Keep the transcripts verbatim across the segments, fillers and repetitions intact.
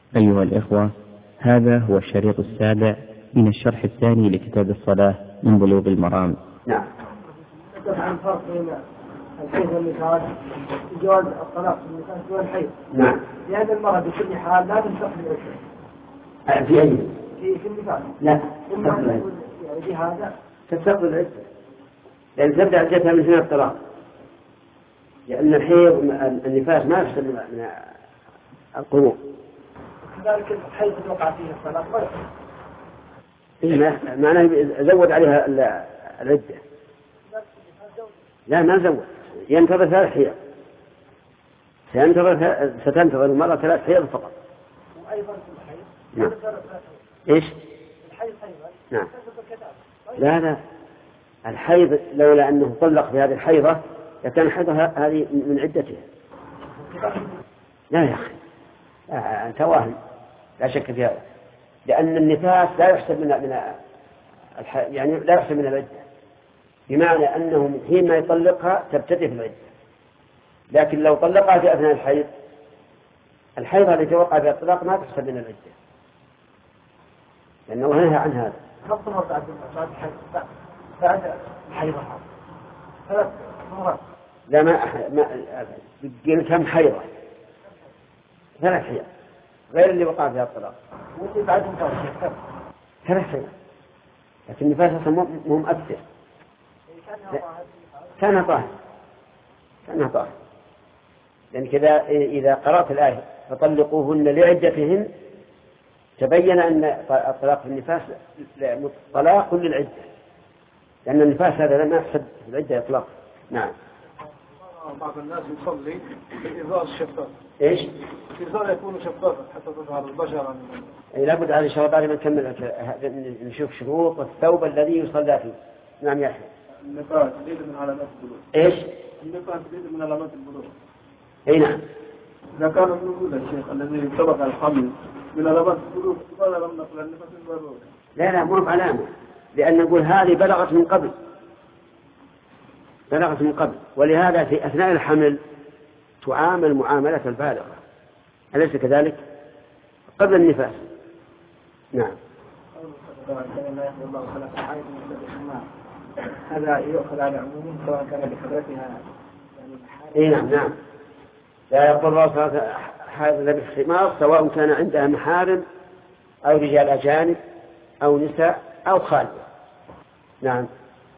أيها الإخوة، هذا هو الشريط السابع من الشرح الثاني لكتاب الصلاة من بلوغ المرام. نعم. عن فرق بين الحيض والنفاس في جواز الطلاق في النفاس والحيض. نعم. لأن المرأة بكل حال لا تستقبل العدة. في أي؟ في في النفاس. لا. تستقبل يعني في هذا تستقبل العدة. لأن تبدأ عدتها من هنا الطلاق. لأن الحيض النفاس ما يحصل من القروء. كذلك الحيض توقع فيه الطلاق غير. إيه معناه زود عليها العدة. لا ما زود، ينتظر ثلاث حيض. سينتظر ستنتظر المرأة ثلاث حيض فقط. وأيضا في الحيض. نعم. إيش؟ الحيض أيضا. نعم. لا لا. الحيض لولا أنه طلق في هذه الحيضة لكان حيضها هذه من عدتها. لا يا أخي. أنت واهم. لا شك في هذا. لأن النفاس لا يحسب من من الح... يعني لا يحسب من العدة. بمعنى أنه من حين ما يطلقها تبتدئ في العدة. لكن لو طلقها في أثناء الحيض الحيض التي وقع فيها الطلاق ما تحسب من العدة. لأنه نهى عن هذا. خمس مرات بعد بعد الحيض ثلاث مرات. لا ما ما قل كم حيضة؟ ثلاث حيض غير اللي وقع فيها الطلاق. واللي بعدهم ثلاث ثلاث حيض. لكن النفاس أصلا مو مؤثر. كان طاهر كان طاهر. لأن كذا إذا قرأت الآية فطلقوهن لعدتهن تبين أن الطلاق في النفاس طلاق للعدة. لأن النفاس هذا لا يحسب في العدة إطلاقا. نعم. بعض الناس يصلي بالإزار الشفاف. إيش؟ الإزار يكون شفافا حتى تظهر البشرة. أي لابد على شرط بعد ما نكمل نشوف شروط الثوب الذي يصلى فيه. نعم يا أحمد. النفاس دليل من علامات البلوغ. إيش؟ النفاس دليل من علامات البلوغ. أي نعم. إذا كان البلوغ الشيخ الذي سبق الحمل من علامات البلوغ فلا لم نقل النفاس البلوغ. لا لا مو علامة، لأن نقول هذه بلغت من قبل. بلغت من قبل، ولهذا في أثناء الحمل تعامل معاملة البالغة، أليس كذلك؟ قبل النفاس. نعم. هذا يؤخذ على عموم سواء كان بحضرتها. اي نعم نعم. لا يقول هذا بالخمار سواء كان عندها محارم أو رجال أجانب أو نساء أو خالد. نعم.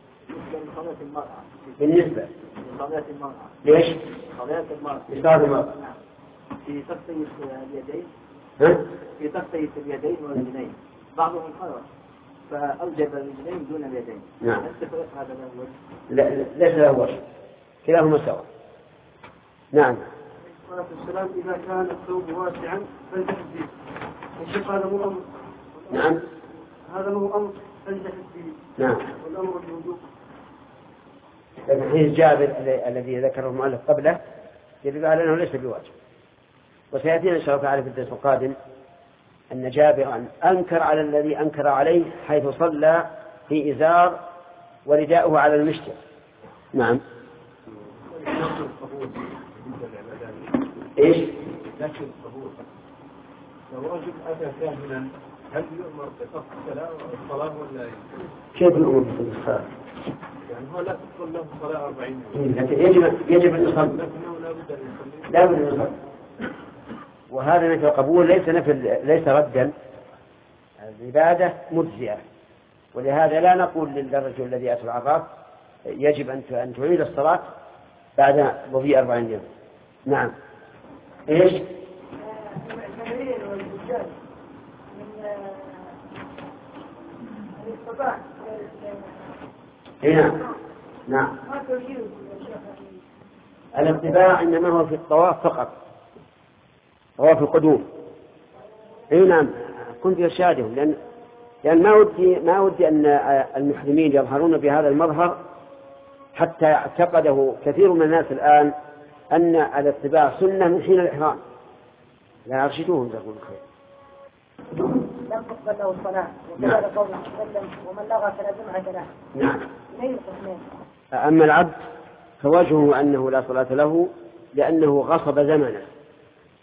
بالنسبة لقضية المرأة. ليش؟ قضية المرأة. إصابة المرأة. في تغطية اليدين. ها؟ في تغطية اليدين والرجلين. بعضهم خرج فأوجب الرجلين دون اليدين. نعم. هذا الأول. لا ليس له وجه. كلاهما سوا. نعم. عليه السلام إذا كان الثوب واسعا فليجحد فيه. الشيخ هذا مو أمر. نعم. هذا مو أمر فليجحد فيه. نعم. والأمر بالوجوب. لكن حين جابر الذي ذكره المؤلف قبله يدل على أنه ليس بواجب. وسيأتينا إن شاء الله تعالى في الدرس القادم أن جابرا أنكر على الذي أنكر عليه حيث صلى في إزار ورداؤه على المشتر. نعم. إيش؟ لكن الطهور لو رجل أتى كاملا هل يؤمر بقصد الصلاة ولا كيف الأمور في الصلاة؟ يعني هو لا تدخل له صلاة أربعين لكن يجب يجب أن يصلي. لكنه لا بد أن يصلي. لا بد أن يصلي. وهذا نفي القبول ليس نفي ليس ردا. العبادة مجزئة، ولهذا لا نقول للرجل الذي أتى العراف يجب أن أن تعيد الصلاة بعد مضي أربعين يوم. نعم. إيش؟ نعم. نعم. الاتباع إنما هو في الطواف فقط، هو في القدوم. اي نعم كنت يشاهدهم، لأن لأن ما ودي ما ودي أن المحرمين يظهرون بهذا المظهر حتى اعتقده كثير من الناس الآن أن الاتباع سنة من حين الإحرام. لا أرشدوهم تقول الخير. لم تقبل له الصلاة وكذا قوله وسلم ومن لغى فلا جمعة له. نعم. أما العبد فوجهه أنه لا صلاة له لأنه غصب زمنه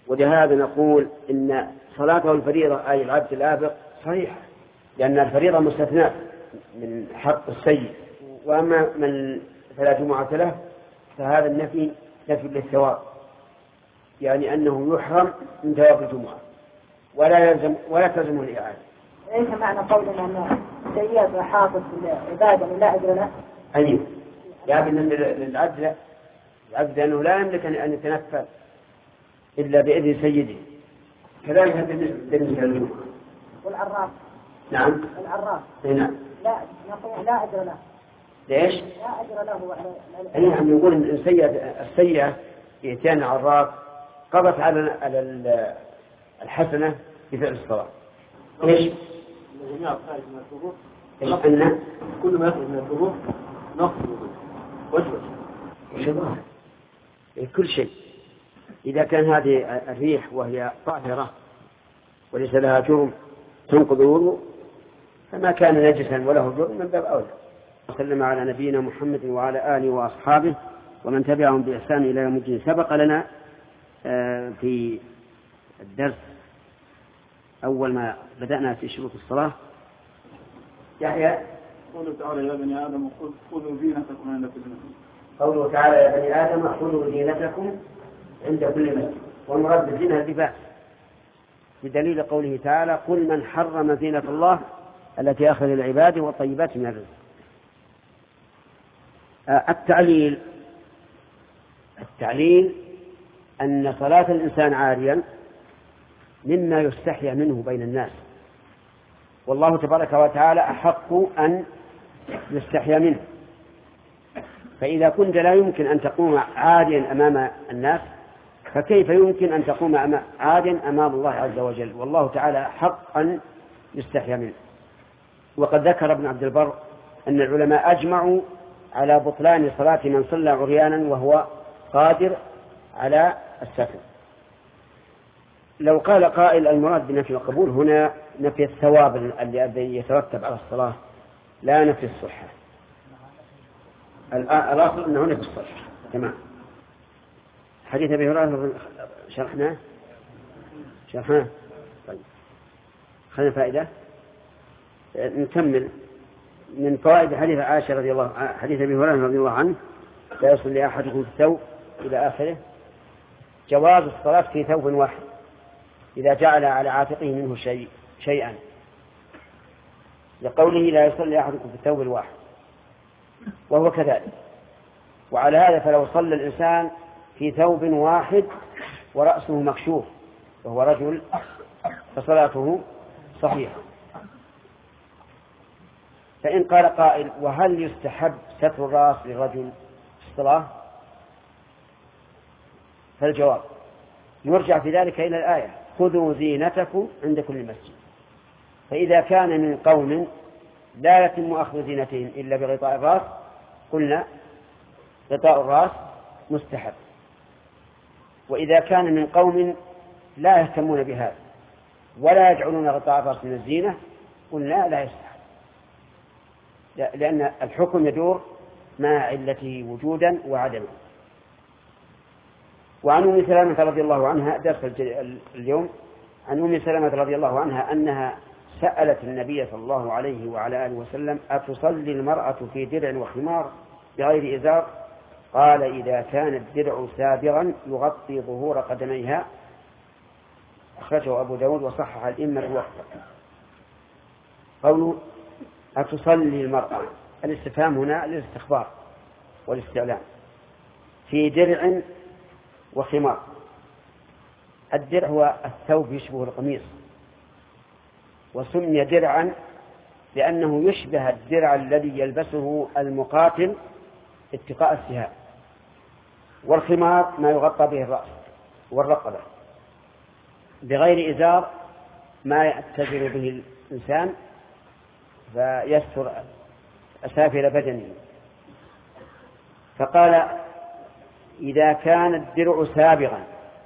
ولهذا نقول إن صلاته الفريضة أي العبد الآبق صحيحة، لأن الفريضة مستثناة من حق السيد، وأما من فلا جمعة له فهذا النفي نفي للثواب، يعني أنه يحرم من ثواب الجمعة ولا يلزم ولا تلزمه الإعادة. ليس معنى قولنا أن السيد حافظ العبادة لا أجر له؟ أيوه، يعني للعبد العبد أنه لا يملك أن يتنفل إلا بإذن سيده، كذلك بالنسبة للجمعة. والعراف؟ نعم. العراف؟ نعم. لا نقول لا أجر له. ليش؟ لا أجر له. أي نعم، يقول إن السيئة السيئة يأتيان عراف قضت على على الحسنة بفعل الصلاة. إيش؟ جميع الخارج من الشروط. إيش أن كل ما يخرج من الشروط نقص وجبة. وشبه كل شيء إذا كان هذه الريح وهي طاهرة وليس لها جرم تنقض الوضوء، فما كان نجسا وله جرم من باب أولى. وسلم على نبينا محمد وعلى آله وأصحابه ومن تبعهم بإحسان إلى يوم الدين. سبق لنا في الدرس أول ما بدأنا في شروط الصلاة يحيى قوله تعالى يا بني آدم خذوا زينتكم عند كل مسجد. قوله تعالى يا بني آدم خذوا زينتكم عند كل مسجد، والمراد بالزينة اللباس، بدليل قوله تعالى قل من حرم زينة الله التي أخذ العباد والطيبات من الرزق. التعليل التعليل أن صلاة الإنسان عاريا مما يستحيا منه بين الناس، والله تبارك وتعالى أحق أن يستحيا منه، فإذا كنت لا يمكن أن تقوم عاريا أمام الناس فكيف يمكن أن تقوم عاريا أمام الله عز وجل، والله تعالى أحق أن يستحيا منه. وقد ذكر ابن عبد البر أن العلماء أجمعوا على بطلان صلاة من صلى عريانا وهو قادر على الستر. لو قال قائل المراد بنفي القبول هنا نفي الثواب الذي يترتب على الصلاة لا نفي الصحة، الأصل أنه نفي الصحة. تمام. حديث أبي هريرة شرحناه شرحناه طيب خلينا فائدة نكمل من فوائد حديث عائشة رضي الله عنه، حديث أبي هريرة رضي الله عنه لا يصلي أحدكم في الثوب إلى آخره. جواز الصلاة في ثوب واحد إذا جعل على عاتقه منه شيء شيئا، لقوله لا يصلي أحدكم في الثوب الواحد، وهو كذلك. وعلى هذا فلو صلى الإنسان في ثوب واحد ورأسه مكشوف وهو رجل فصلاته صحيحة. فإن قال قائل وهل يستحب ستر الرأس للرجل في الصلاة؟ فالجواب يرجع في ذلك إلى الآية خذوا زينتكم عند كل مسجد. فإذا كان من قوم لا يتم أخذ زينتهم إلا بغطاء الرأس قلنا غطاء الرأس مستحب، وإذا كان من قوم لا يهتمون بهذا ولا يجعلون غطاء الرأس من الزينة قلنا لا يستحب، لأن الحكم يدور مع علته وجودا وعدما. وعن أم سلمة رضي الله عنها درس اليوم، عن أم سلمة رضي الله عنها أنها سألت النبي صلى الله عليه وعلى آله وسلم أتصلي المرأة في درع وخمار بغير إزار؟ قال إذا كان الدرع سابغا يغطي ظهور قدميها. أخرجه أبو داود وصحح الإمة الوقت. قوله أتصلي المرأة، الاستفهام هنا للاستخبار والاستعلام، في درع وخمار. الدرع هو الثوب يشبه القميص، وسمي درعا لأنه يشبه الدرع الذي يلبسه المقاتل اتقاء السهام، والخمار ما يغطى به الرأس والرقبة، بغير إزار ما يأتجر به الإنسان فيستر أسافل بدنه. فقال إذا كان الدرع سابغا،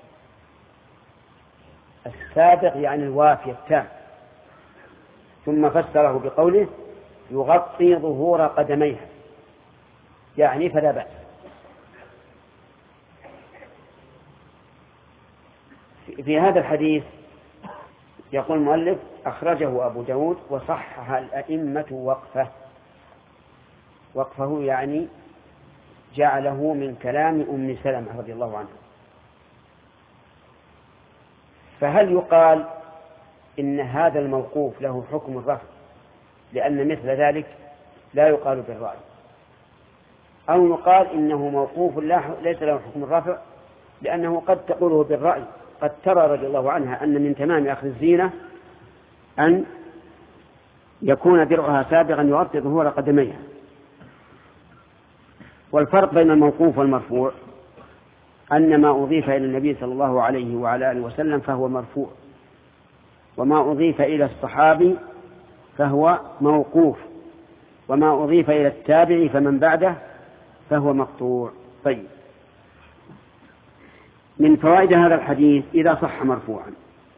السابغ يعني الوافي التام، ثم فسره بقوله يغطي ظهور قدميها، يعني فلا بأس. وفي هذا الحديث يقول المؤلف أخرجه أبو داود وصحح الأئمة وقفه. وقفه يعني جعله من كلام أم سلمة رضي الله عنها. فهل يقال إن هذا الموقوف له حكم الرفع لأن مثل ذلك لا يقال بالرأي، أو يقال إنه موقوف ليس له حكم الرفع لأنه قد تقوله بالرأي؟ قد ترى رضي الله عنها أن من تمام أخذ الزينة أن يكون درعها سابغا يغطي ظهور قدميها. والفرق بين الموقوف والمرفوع أن ما أضيف إلى النبي صلى الله عليه وعلى آله وسلم فهو مرفوع، وما أضيف إلى الصحابي فهو موقوف، وما أضيف إلى التابع فمن بعده فهو مقطوع. طيب، من فوائد هذا الحديث إذا صح مرفوعا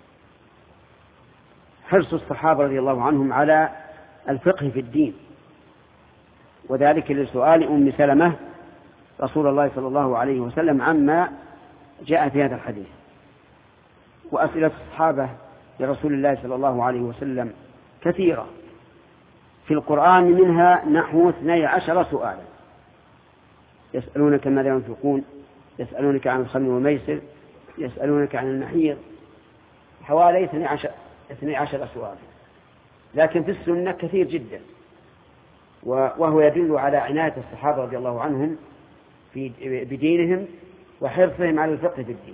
حرص الصحابة رضي الله عنهم على الفقه في الدين، وذلك لسؤال أم سلمة رسول الله صلى الله عليه وسلم عما جاء في هذا الحديث. وأسئلة الصحابة لرسول الله صلى الله عليه وسلم كثيرة في القرآن، منها نحو اثني عشر سؤالا: يسألونك ماذا ينفقون، يسألونك عن الخمر والميسر، يسألونك عن المحيض، حوالي اثني عشر, اثني عشر سؤال. لكن في السنة كثير جدا، وهو يدل على عناية الصحابة رضي الله عنهم في بدينهم وحرصهم على الفقه في الدين.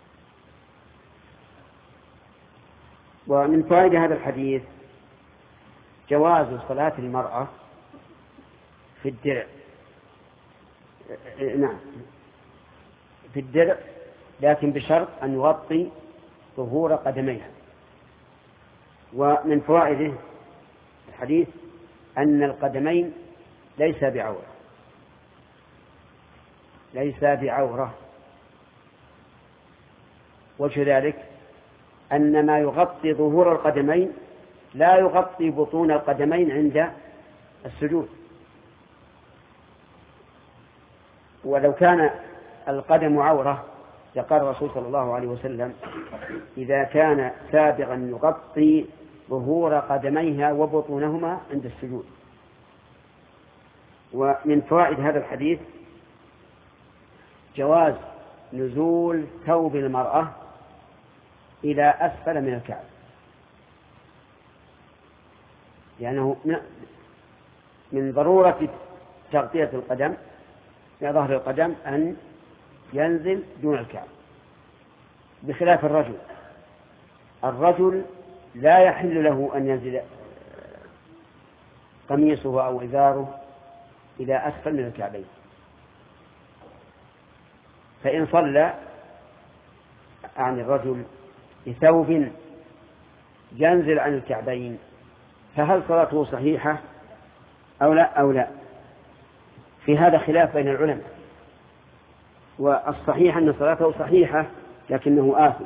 ومن فوائد هذا الحديث جواز صلاة المرأة في الدرع، نعم في الدرع، لكن بشرط أن يغطي ظهور قدميها. ومن فوائده الحديث أن القدمين ليس بعورة، ليس بعورة. وجه ذلك أن ما يغطي ظهور القدمين لا يغطي بطون القدمين عند السجود. ولو كان القدم عورة لقال الرسول صلى الله عليه وسلم: إذا كان سابغا يغطي ظهور قدميها وبطونهما عند السجود. ومن فوائد هذا الحديث جواز نزول ثوب المرأة إلى أسفل من الكعب، لأنه من ضرورة تغطية القدم في ظهر القدم أن ينزل دون الكعب، بخلاف الرجل. الرجل لا يحل له أن ينزل قميصه أو إزاره إلى أسفل من الكعبين. فإن صلى عن الرجل بثوب ينزل عن الكعبين فهل صلاته صحيحة أو لا أو لا؟ في هذا خلاف بين العلماء، والصحيح أن صلاته صحيحة لكنه آثم،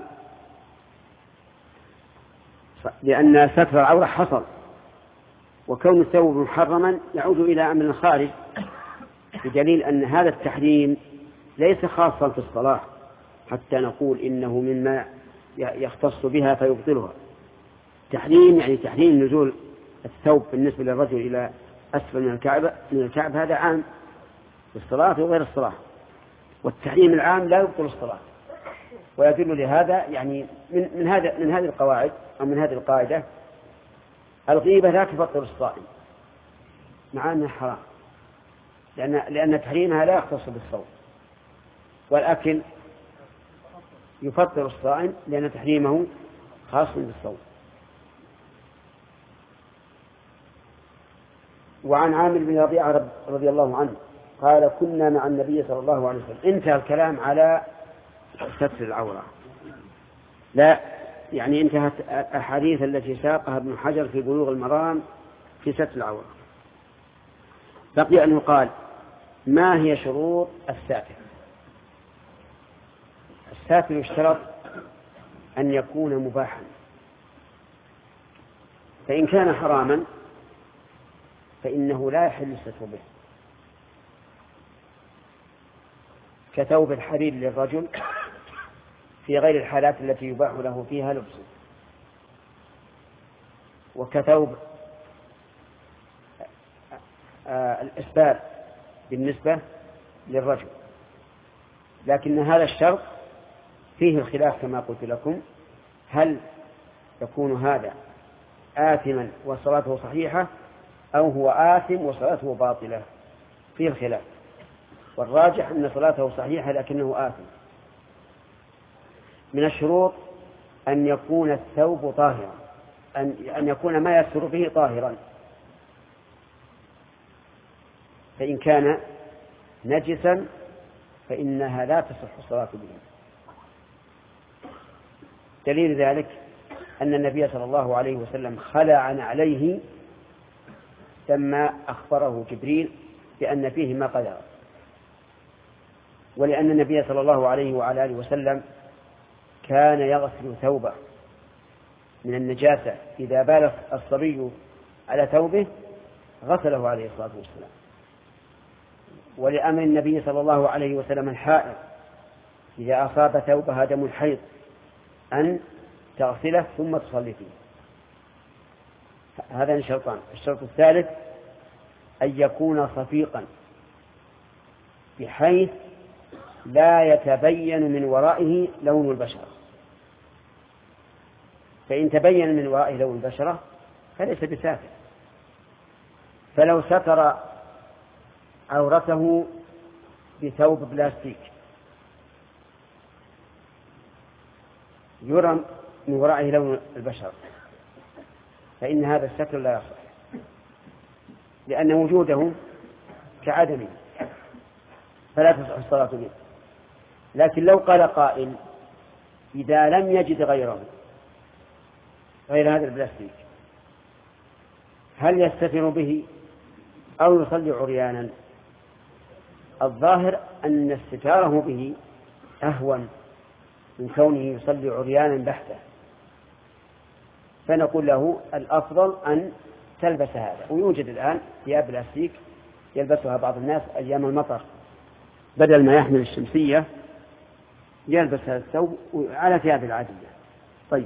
لأن ستر العورة حصل، وكون الثوب محرما يعود إلى أمر خارج، بدليل أن هذا التحريم ليس خاصا في الصلاة حتى نقول إنه مما يختص بها فيبطلها. تحريم يعني تحريم نزول الثوب بالنسبة للرجل إلى أسفل من الكعب من الكعب هذا عام في الصلاة وغير الصلاة، والتحريم العام لا يبطل الصلاة. ويدل لهذا يعني من من هذا من هذه القواعد أو من هذه القاعدة: الغيبة لا تبطل الصائم مع أنها حرام، لأن لأن تحريمها لا يختص بالصوم، والأكل يفطر الصائم لأن تحريمه خاص بالصوم. وعن عامر بن ربيعة رضي الله عنه قال: كنا مع النبي صلى الله عليه وسلم. انتهى الكلام على ستر العورة، لا يعني انتهت الأحاديث التي ساقها ابن حجر في بلوغ المرام في ستر العورة. بقي أنه قال: ما هي شروط الساتر؟ الساتر يشترط أن يكون مباحا، فإن كان حراما فإنه لا يحل الستر به، كثوب الحرير للرجل في غير الحالات التي يباح له فيها لبسه، وكثوب الإسبال بالنسبة للرجل. لكن هذا الشرط فيه الخلاف كما قلت لكم، هل يكون هذا آثما وصلاته صحيحة أو هو آثم وصلاته باطلة؟ فيه الخلاف، والراجح أن صلاته صحيحة لكنه آثم. من الشروط أن يكون الثوب طاهرا، أن أن يكون ما يستر به طاهرا، فإن كان نجسا فإنها لا تصح الصلاة به. دليل ذلك أن النبي صلى الله عليه وسلم خلع عليه لما أخبره جبريل بأن فيه ما قدر، ولأن النبي صلى الله عليه وعلى آله وسلم كان يغسل ثوبه من النجاسة إذا بال الصبي على ثوبه غسله عليه الصلاة والسلام. ولأمر النبي صلى الله عليه وسلم الحائض إذا أصاب ثوبها دم الحيض أن تغسله ثم تصلي فيه. هذا الشرطان. الشرط الثالث أن يكون صفيقا بحيث لا يتبين من ورائه لون البشرة، فإن تبين من ورائه لون البشرة فليس بسافر. فلو ستر عورته بثوب بلاستيك يرى من ورائه لون البشرة فإن هذا الستر لا يصح، لأن وجوده كعدمه فلا تصح الصلاة به. لكن لو قال قائل إذا لم يجد غيره غير هذا البلاستيك هل يستتر به أو يصلي عريانا؟ الظاهر أن استتاره به أهون من كونه يصلي عريانا بحته، فنقول له الأفضل أن تلبس هذا. ويوجد الآن ثياب بلاستيك يلبسها بعض الناس أيام المطر، بدل ما يحمل الشمسية يلبس هذا الثوب على ثياب العادية. طيب،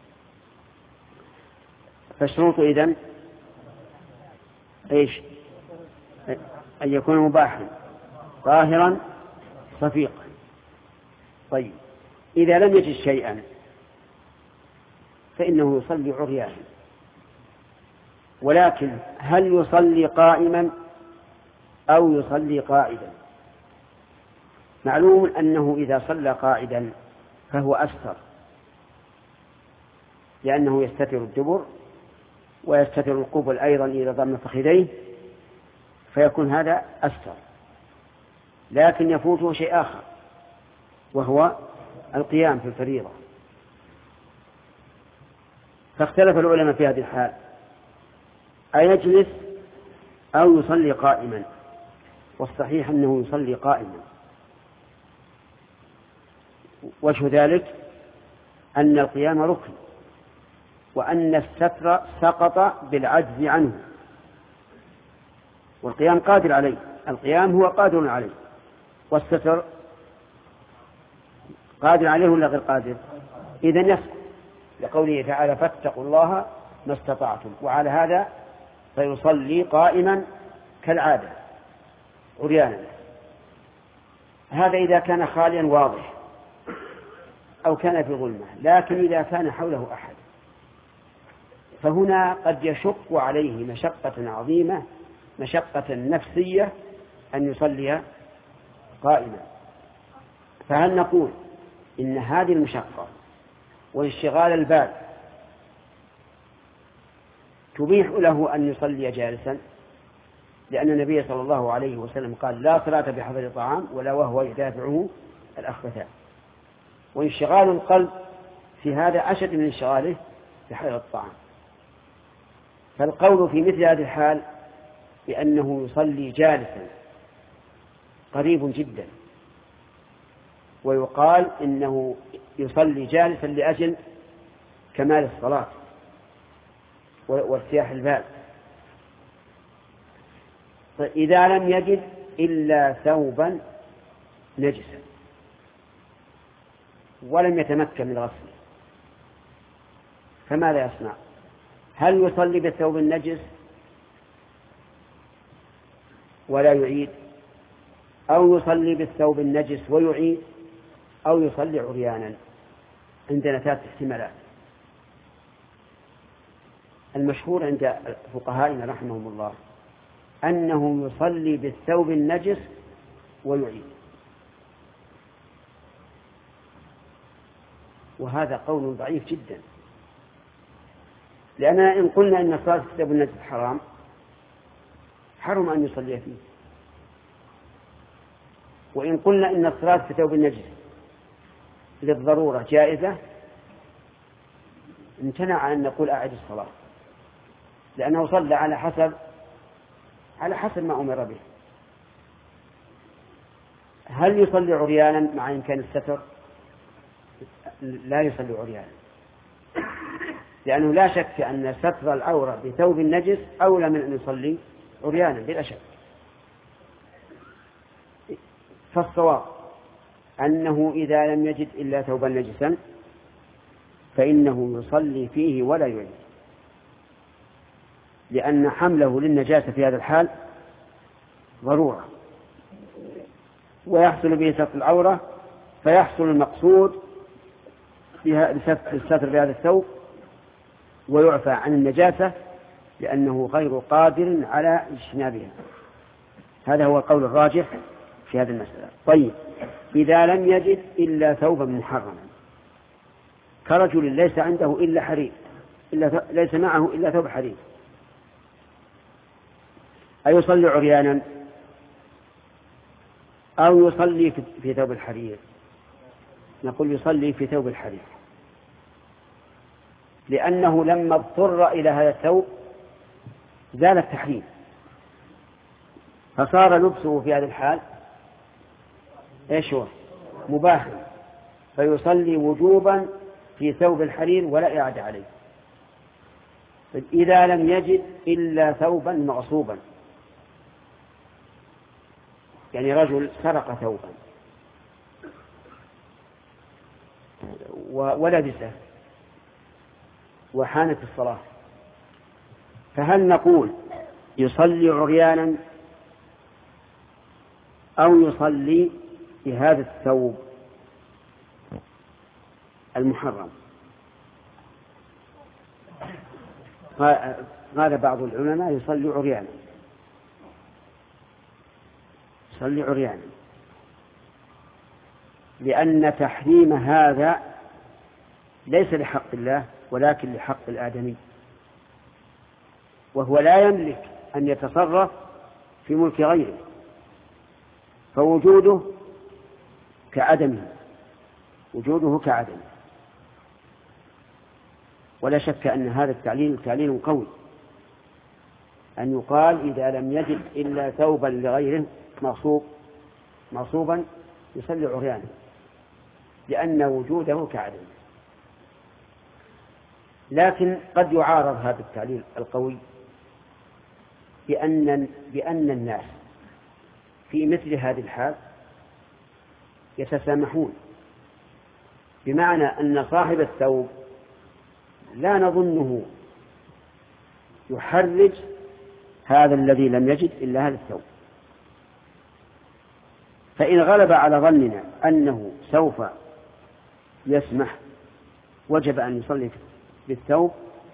فالشروط إذن إيش؟ أن يكون مباحا طاهرا صفيقا. طيب، إذا لم يجد شيئا فإنه يصلي عريانا. ولكن هل يصلي قائما أو يصلي قاعدا؟ معلوم أنه إذا صلى قاعدا فهو أستر، لأنه يستتر الدبر ويستتر القبل أيضا إذا ضم فخذيه، فيكون هذا أستر. لكن يفوته شيء آخر وهو القيام في الفريضة. فاختلف العلماء في هذه الحال أيجلس أو يصلي قائما، والصحيح أنه يصلي قائما. وجه ذلك أن القيام ركن، وأن الستر سقط بالعجز عنه، والقيام قادر عليه. القيام هو قادر عليه، والستر قادر عليه ولا غير قادر؟ إذن يسقط، لقوله تعالى فاتقوا الله ما استطعتم. وعلى هذا فيصلي قائما كالعادة عريانا. هذا إذا كان خاليا واضح أو كان في ظلمة. لكن إذا كان حوله أحد فهنا قد يشق عليه مشقة عظيمة، مشقة نفسية، أن يصلي قائما. فهل نقول إن هذه المشقة وانشغال البال تبيح له أن يصلي جالسا؟ لأن النبي صلى الله عليه وسلم قال لا صلاة بحضر طعام ولا وهو يدافعه الأخبثان. وانشغال القلب في هذا أشد من انشغاله بحضر الطعام. فالقول في مثل هذه الحال بأنه يصلي جالسا قريب جدا، ويقال إنه يصلي جالسا لأجل كمال الصلاة وارتياح البال. إذا لم يجد إلا ثوبا نجسا ولم يتمكن من غسله فماذا يصنع؟ هل يصلي بالثوب النجس ولا يعيد، أو يصلي بالثوب النجس ويعيد، أو يصلي عريانا؟ عندنا ثلاث احتمالات. المشهور عند فقهائنا رحمهم الله أنه يصلي بالثوب النجس ويعيد، وهذا قول ضعيف جدا، لأننا إن قلنا إن الصلاة في الثوب النجس حرام حرم أن يصلي فيه، وإن قلنا إن الصلاة في ثوب النجس للضرورة جائزة امتنع أن نقول أعد الصلاة، لأنه صلى على حسب على حسب ما أمر به. هل يصلي عريانا مع إمكان الستر؟ لا يصلي عريانا، لأنه لا شك أن ستر العورة بثوب النجس أولى من أن يصلي عريانا بلا شك. فالصواب أنه إذا لم يجد إلا ثوبا نجسا فإنه يصلي فيه ولا يعيد، لأن حمله للنجاسة في هذا الحال ضرورة، ويحصل به ستر العورة، فيحصل المقصود بالستر بهذا الثوب ويعفى عن النجاسة لأنه غير قادر على اجتنابها. هذا هو القول الراجح في هذه المسألة. طيب، إذا لم يجد إلا ثوبا محرما كرجل ليس عنده إلا حرير، إلا ليس معه إلا ثوب حرير، أيصلي عريانا أو يصلي في ثوب الحرير؟ نقول يصلي في ثوب الحرير، لأنه لما اضطر إلى هذا الثوب زال التحريم، فصار لبسه في هذا الحال ايش هو؟ مباحا، فيصلي وجوبا في ثوب الحرير ولا إعادة عليه. إذا لم يجد إلا ثوبا مغصوبا، يعني رجل سرق ثوبا ولبسه وحانت الصلاة، فهل نقول يصلي عريانا أو يصلي بهذا الثوب المحرم؟ قال بعض العلماء يصلي عريانا، يصلي عريانا، لأن تحريم هذا ليس لحق الله ولكن لحق الآدمي، وهو لا يملك أن يتصرف في ملك غيره، فوجوده كعدمه، وجوده كعدمه. ولا شك أن هذا التعليل تعليل قوي، أن يقال إذا لم يجد إلا ثوبا لغيره مغصوب مغصوبا يصلي عريانا، لأن وجوده كعدمه. لكن قد يعارض هذا التعليل القوي بأن بأن الناس في مثل هذه الحال يتسامحون، بمعنى أن صاحب الثوب لا نظنه يحرج هذا الذي لم يجد إلا هذا الثوب، فإن غلب على ظننا أنه سوف يسمح وجب أن يصلي بالثوب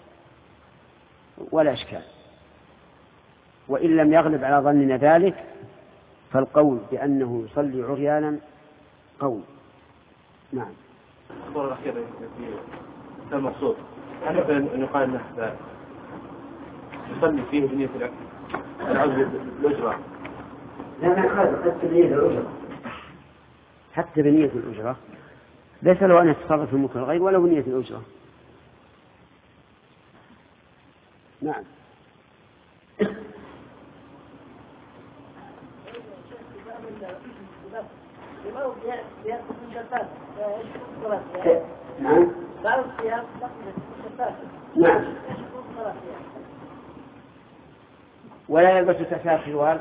ولا إشكال، وإن لم يغلب على ظننا ذلك فالقول بأنه يصلي عريانا قول. نعم. الصورة الأخيرة في المقصود هل أن يقال أنه يصلي فيه بنية العزل الأجرة؟ لا نقال حتى بنية الأجرة، حتى بنية الأجرة ليس له أن يتصرف في ملك الغير ولا بنية الأجرة. نعم. نعم. نعم. ولا يلبس تحتها سروال،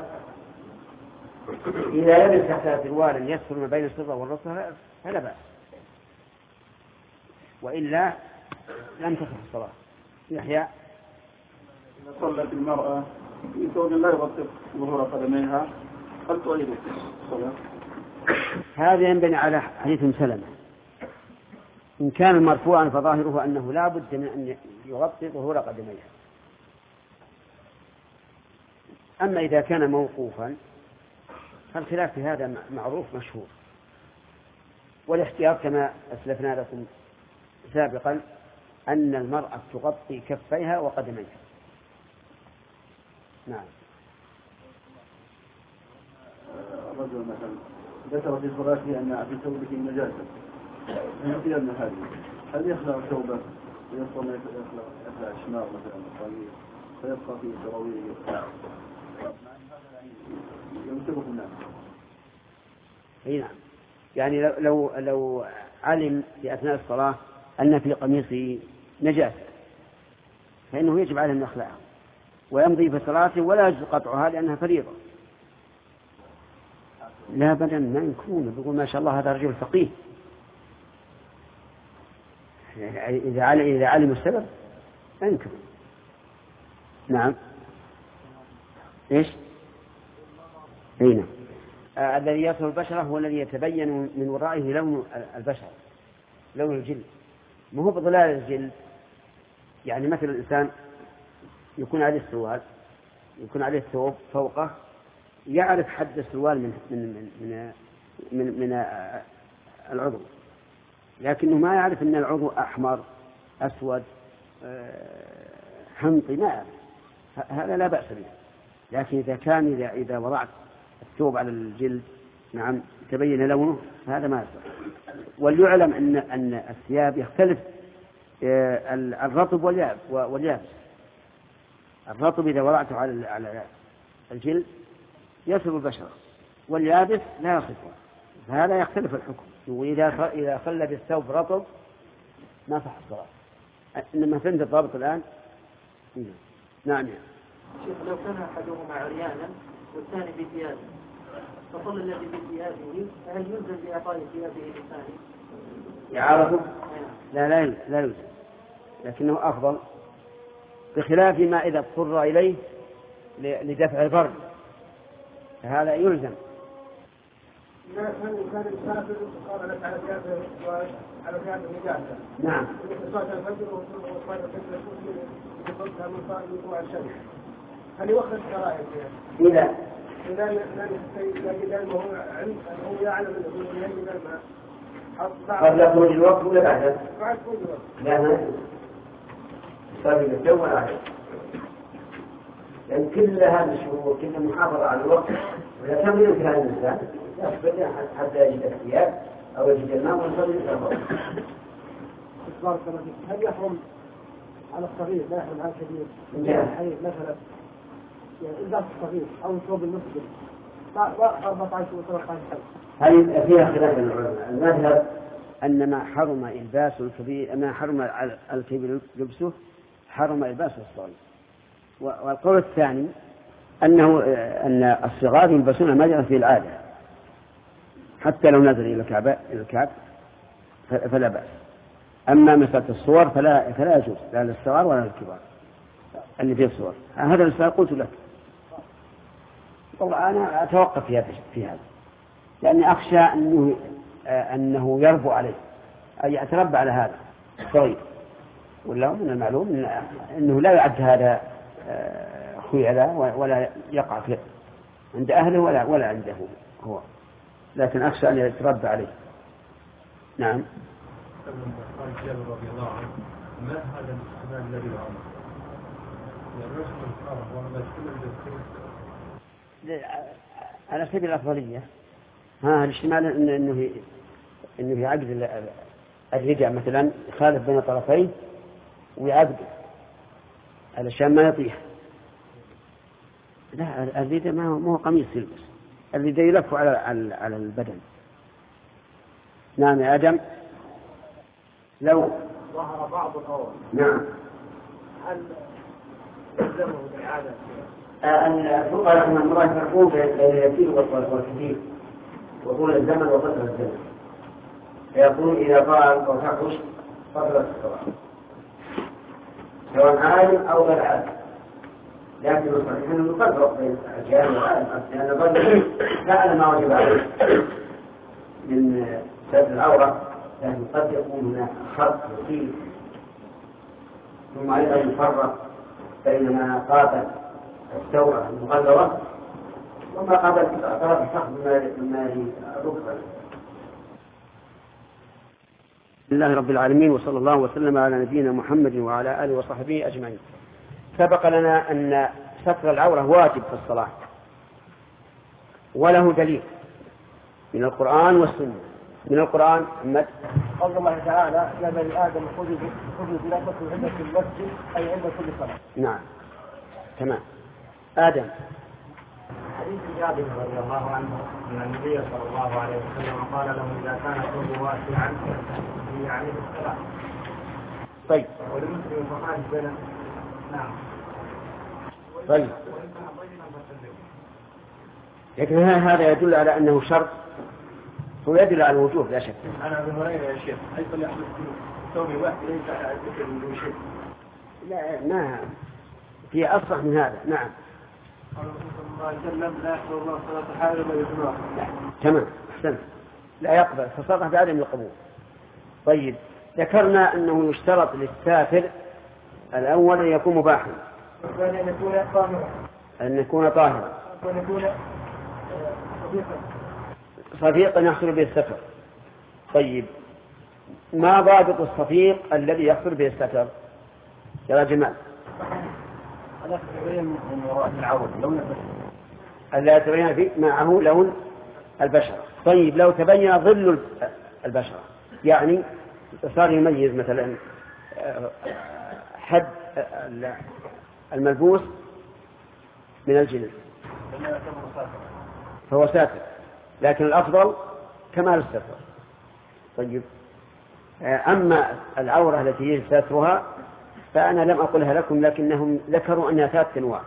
إذا لبس تحتها سروالا يستر ما بين السرة والركبة فلا بأس. وإلا لم تصح الصلاة. يحيى إذا صلت المرأة في ثوب لا يغطي ظهور قدميها هل تعيد الصلاة؟ هذا ينبني على حديث سلمة. إن كان مرفوعا فظاهره أنه لا بد من أن يغطي ظهور قدميها. أما إذا كان موقوفا فالخلاف في هذا معروف مشهور، والاحتياط كما أسلفنا لكم سابقا أن المرأة تغطي كفيها وقدميها. نعم. رجل مثلا ذكر في صلاته أن في ثوبه نجاسة من من هذه، هل يخلع ثوبه ويصل يخلع الشماغ مثلا القميص فيبقى فيه سراويل يمسكه الناس؟ اي نعم. يعني لو لو لو علم في أثناء الصلاة أن في قميصه نجاسة فإنه يجب عليه أن يخلعه ويمضي في صلاته ولا يجوز قطعها لأنها فريضة. لا بدل ما يكون بيقول ما شاء الله هذا رجل فقيه. إذا علم إذا علم السبب أنكر. نعم. إيش؟ أي نعم. آه الذي يصل البشرة هو الذي يتبين من ورائه لون البشرة، لون الجلد، ما هو بظلال الجلد. يعني مثل الإنسان يكون عليه السروال، يكون عليه الثوب فوقه، يعرف حد السروال من من من من, من, من العضو، لكنه ما يعرف أن العضو أحمر أسود حمضي، ما يعرف. هذا لا بأس به. لكن إذا كان إذا, إذا وضعت الثوب على الجلد نعم تبين لونه هذا ما يصح. وليعلم أن أن الثياب يختلف الرطب واليابس. الرطب إذا وضعته على على الجلد يصل البشرة، واليابس لا يصفه، فهذا يختلف الحكم. وإذا إذا خلى بالثوب رطب ما صح الصلاة. إنما فهمت الضابط الآن؟ نعم. شيخ لو كان أحدهما عريانا والثاني بثيابه فصل الذي بثيابه فهل يلزم بإعطاء ثيابه للثاني؟ يعرفه؟ لا لا لا يلزم، لكنه أفضل، بخلاف ما إذا اضطر إليه لدفع البرد فهذا يلزم. كان كان المسافر قال لك على ثيابه وعلى ثيابه نجاسة. نعم. صلاة الفجر وصلاة الفجر يقولها من صائم طلوع الشمس. هل يوخر الشرائع فيها؟ إذا إذا يجد الماء هو يعلم أنه يجد الماء قبل خروج الوقت ولا بعده؟ بعد خروج الوقت. لا ما صار الجو ولا عاد. لأن كل هذه الشهور كل محافظة على الوقت، وإذا كان يمكن هذا الإنسان يصبر حتى يجد الثياب أو يجد الماء ويصلي في الوقت. هل يحرم على الصغير لا يحرم على الكبير؟ الحي مثلا يعني إذا الصغير أو ثوب المسجد أربعة عشر وثلاثة عشر. هذه فيها خلاف العلماء. المذهب أن ما حرم إلباس الكبير ما حرم الكبير لبسه حرم إلباس الصغير. والقول الثاني أنه أن الصغار يلبسون ما جرى في العادة حتى لو نزل إلى الكعب إلى الكعب فلا بأس. أما مسألة الصور فلا فلا يجوز لا للصغار ولا للكبار اللي فيه الصور. هذا السؤال قلت لك والله أنا أتوقف في هذا في هذا لأني أخشى أنه أنه يربو عليه أي يتربى على هذا صغير، ولا من المعلوم أنه لا يعد هذا خيلة ولا يقع عند أهله ولا ولا عنده هو، لكن أخشى أن يتربى عليه. نعم. قال جابر رضي الله عنه ما هذا الاستعمال الذي عمله؟ يعني رسم الحرم وما كل على سبيل الأفضلية. ها الاشتمال إنه إنه إنه يعقد الرجع مثلا يخالف بين طرفين ويعقد علشان ما يطيح. لا الرداء ما هو ما هو قميص يلبس، الرداء يلف على على البدن. نعم يا آدم. لو ظهر بعض الأول نعم هل يلزمه بالعادة؟ الفقهاء رحمهم الله يفرقون بين اليسير والكثير وطول الزمن وقصر الزمن، فيقول إذا طال أو فحش قبل الصلاة سواء عالم أو غير عالم، لكن الصحيح أنه يفرق بين الجاهل والعالم، لأن الرجل فعل ما وجب عليه من سد العورة، لكن قد يكون هناك خرق يصيب، ثم أيضا يفرق بين ما قابل الثورة المغلظة وما قابل طرف الفخذ مما الركبة. لله رب العالمين، وصلى الله وسلم على نبينا محمد وعلى آله وصحبه أجمعين. سبق لنا أن ستر العورة واجب في الصلاة، وله دليل من القرآن والسنة. من القرآن محمد قول الله تعالى: يا بني آدم خذوا زينتكم عند كل مسجد، أي عند كل صلاة. نعم تمام. آدم. حديث جابر رضي الله عنه أن النبي صلى الله عليه وسلم قال له: إذا كان الثوب واسعا فيه عليه الصلاة. طيب. ولمسلم فقال بنا. نعم. طيب. لكن هذا يدل على أنه شرط، هو يدل على الوجوب لا شك. أنا أبي هريرة يا شيخ حيث لا يحدث ثوب واحد ليس على الذكر من دون شيء. لا ما في أصح من هذا. نعم. قال الرسول صلى الله عليه وسلم: لا يقبل الله صلاة حائض ولا يجمع. تمام أحسنت. لا يقبل، فصرح بعدم القبول. طيب، ذكرنا أنه يشترط للسافر الأول أن يكون مباحا، والثاني أن يكون طاهرا، أن يكون طاهرا، وأن يكون صديقا صديقا يحصل به السفر. طيب، ما ضابط الصفيق الذي يحصل به السفر يا جمال؟ ألا تبين من وراء العور لون البشرة، ألا يتبين في معه لون البشرة. طيب، لو تبين ظل البشرة، يعني صار يميز مثلا حد الملبوس من الجلد فهو ساتر، لكن الأفضل كمال الستر. طيب، أما العورة التي يجب سترها فأنا لم أقلها لكم، لكنهم ذكروا أنها ثلاثة أنواع.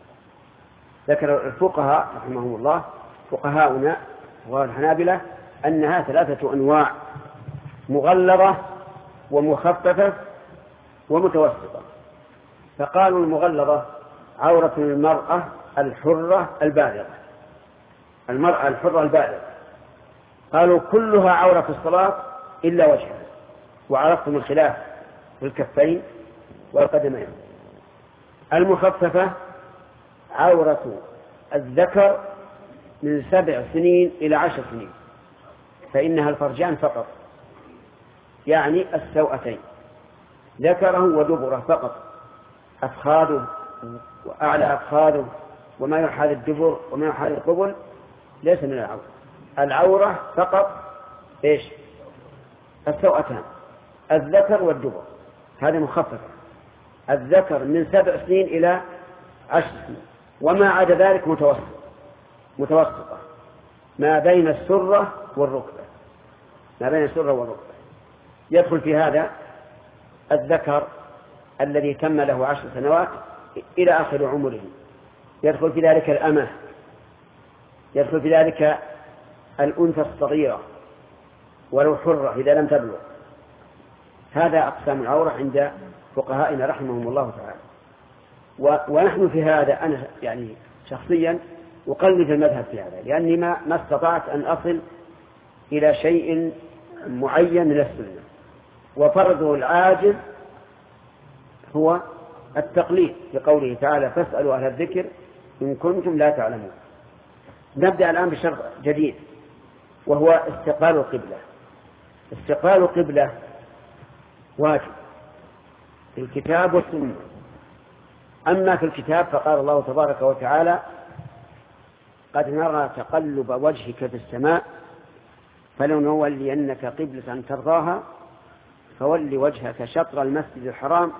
ذكر الفقهاء رحمهم الله، فقهاؤنا والحنابلة، أنها ثلاثة أنواع: مغلظة ومخففة ومتوسطة. فقالوا المغلظة عورة المرأة الحرة البالغة، المرأة الحرة البالغة. قالوا كلها عورة في الصلاة إلا وجهها، وعرفتم الخلاف في الكفين والقدمين. المخففة عورة الذكر من سبع سنين إلى عشر سنين، فإنها الفرجان فقط، يعني السوأتين، ذكره ودبره فقط، أفخاذه وأعلى أفخاذه وما يحاذي الدبر وما يحاذي القبل ليس من العورة. العورة فقط إيش؟ السوأتان، الذكر والدبر، هذا مخفف. الذكر من سبع سنين إلى عشر سنين، وما عدا ذلك متوسط متوسطة ما بين السرة والركبة، ما بين السرة والركبة. يدخل في هذا الذكر الذي تم له عشر سنوات إلى آخر عمره، يدخل في ذلك الأمة، يدخل في ذلك الأنثى الصغيرة ولو حرة إذا لم تبلغ. هذا أقسام العورة عند فقهائنا رحمهم الله تعالى. ونحن في هذا أنا يعني شخصيا أقلد المذهب في هذا، لأني ما ما استطعت أن أصل إلى شيء معين من السنة، وفرضه العاجز هو التقليد بقوله تعالى: فاسألوا أهل الذكر إن كنتم لا تعلمون. نبدأ الآن بشرط جديد، وهو استقبال القبلة. استقبال القبلة واجب في الكتاب والسنة. أما في الكتاب فقال الله تبارك وتعالى: قد نرى تقلب وجهك في السماء فلنولينك قبلة ترضاها فول وجهك شطر المسجد الحرام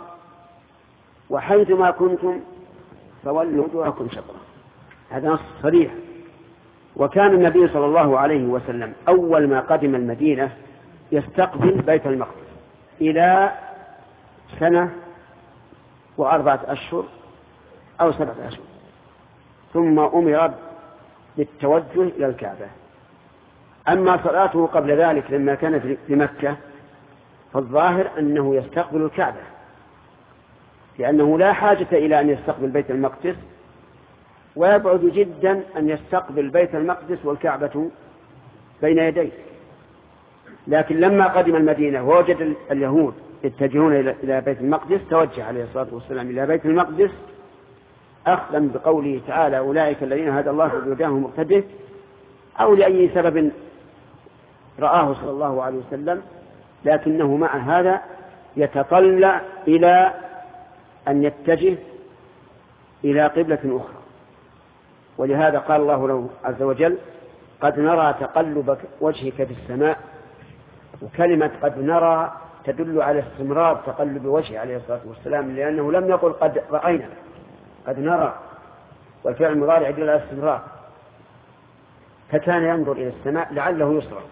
وحيث ما كنتم فولوا وجوهكم شطره. هذا نص صريح. وكان النبي صلى الله عليه وسلم أول ما قدم المدينة يستقبل بيت المقدس إلى سنة وأربعة أشهر أو سبعة أشهر، ثم أمر بالتوجه إلى الكعبة. أما صلاته قبل ذلك لما كان في مكة فالظاهر أنه يستقبل الكعبة، لأنه لا حاجة إلى أن يستقبل بيت المقدس، ويبعد جدا أن يستقبل بيت المقدس والكعبة بين يديه. لكن لما قدم المدينة ووجد اليهود يتجهون إلى بيت المقدس توجه عليه الصلاة والسلام إلى بيت المقدس، أخذا بقوله تعالى: أولئك الذين هدى الله فبهداهم مقتده، أو لأي سبب رآه صلى الله عليه وسلم، لكنه مع هذا يتطلع إلى أن يتجه إلى قبلة أخرى. ولهذا قال الله له عز وجل: قد نرى تقلب وجهك في السماء. وكلمة قد نرى تدل على استمرار تقلب وجهه عليه الصلاة والسلام، لأنه لم يقل قد رأينا، قد نرى، والفعل المضارع يدل على استمرار. فكان ينظر إلى السماء لعله يصرف،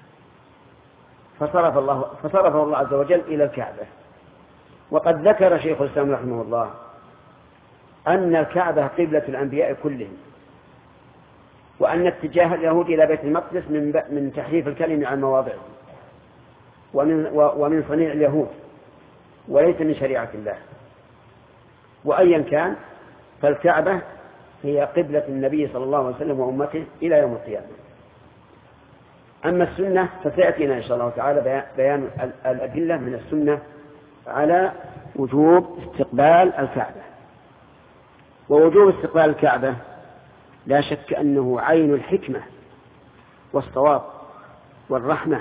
فصرف الله فصرفه الله عز وجل إلى الكعبة. وقد ذكر شيخ الإسلام رحمه الله أن الكعبة قبلة الأنبياء كلهم، وأن اتجاه اليهود إلى بيت المقدس من من تحريف الكلم عن مواضعه، ومن ومن صنيع اليهود، وليس من شريعة الله. وأيا كان فالكعبة هي قبلة النبي صلى الله عليه وسلم وأمته إلى يوم القيامة. أما السنة فسيأتينا إن شاء الله تعالى بيان الأدلة من السنة على وجوب استقبال الكعبة. ووجوب استقبال الكعبة لا شك أنه عين الحكمة والصواب والرحمة،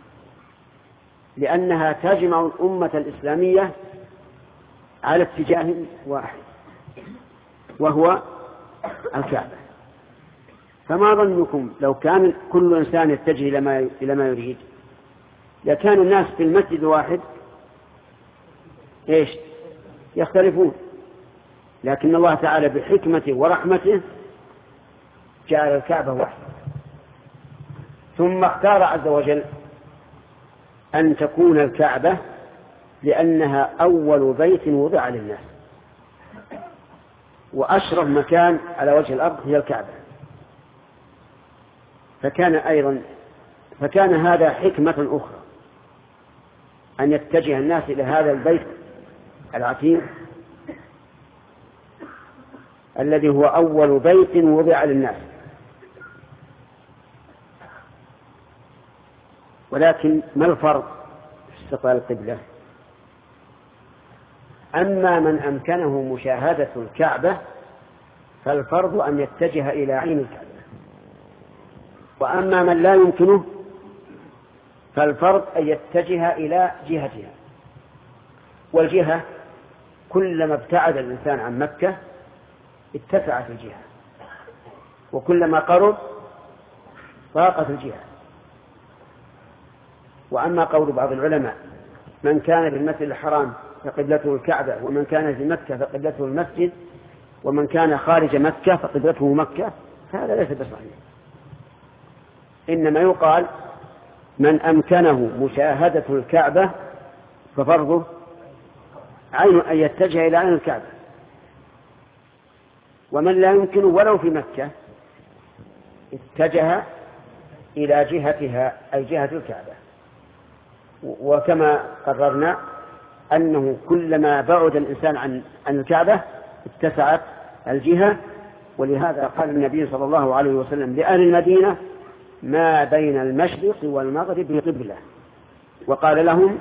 لأنها تجمع الأمة الإسلامية على اتجاه واحد وهو الكعبة. فما ظنكم لو كان كل إنسان يتجه إلى ما يريد لكان الناس في المسجد الواحد إيش يختلفون، لكن الله تعالى بحكمته ورحمته جعل الكعبة واحدة. ثم اختار عز وجل أن تكون الكعبة لأنها أول بيت وضع للناس، وأشرف مكان على وجه الأرض هي الكعبة. فكان أيضا فكان هذا حكمة أخرى أن يتجه الناس إلى هذا البيت العتيق الذي هو أول بيت وضع للناس. ولكن ما الفرق في استقبال القبلة؟ أما من أمكنه مشاهدة الكعبة فالفرض أن يتجه إلى عين الكعبة، وأما من لا يمكنه فالفرض أن يتجه إلى جهتها. والجهة كلما ابتعد الإنسان عن مكة اتسعت الجهة، وكلما قرب ضاقت الجهة. وأما قول بعض العلماء: من كان بالمسجد الحرام فقبلته الكعبة، ومن كان في مكة فقبلته المسجد، ومن كان خارج مكة فقبلته مكة، فهذا ليس بصحيح. إنما يقال: من أمكنه مشاهدة الكعبة ففرضه عين أن يتجه إلى عين الكعبة، ومن لا يمكنه ولو في مكة اتجه إلى جهتها أي جهة الكعبة. وكما قررنا أنه كلما بعد الإنسان عن عن الكعبة اتسعت الجهة. ولهذا قال النبي صلى الله عليه وسلم لأهل المدينة: ما بين المشرق والمغرب قبلة. وقال لهم: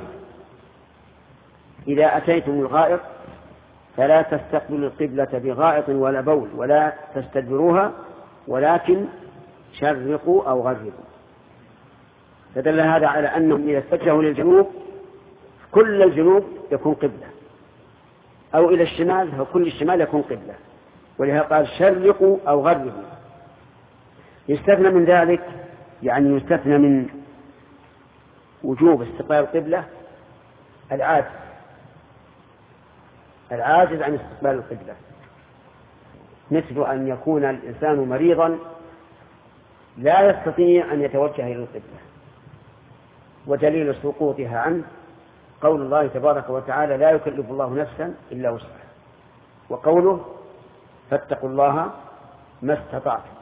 إذا أتيتم الغائط فلا تستقبلوا القبلة بغائط ولا بول ولا تستدبروها، ولكن شرقوا أو غربوا. فدل هذا على أنهم إذا اتجهوا للجنوب كل الجنوب يكون قبلة، أو إلى الشمال فكل الشمال يكون قبلة. ولهذا قال: شرقوا أو غربوا. يستثنى من ذلك، يعني يستثنى من وجوب استقبال القبلة العاجز العاجز عن استقبال القبلة، مثل أن يكون الإنسان مريضا لا يستطيع أن يتوجه إلى القبلة. ودليل سقوطها عنه قول الله تبارك وتعالى: لا يكلف الله نفسا إلا وسعها، وقوله: فاتقوا الله ما استطعتم.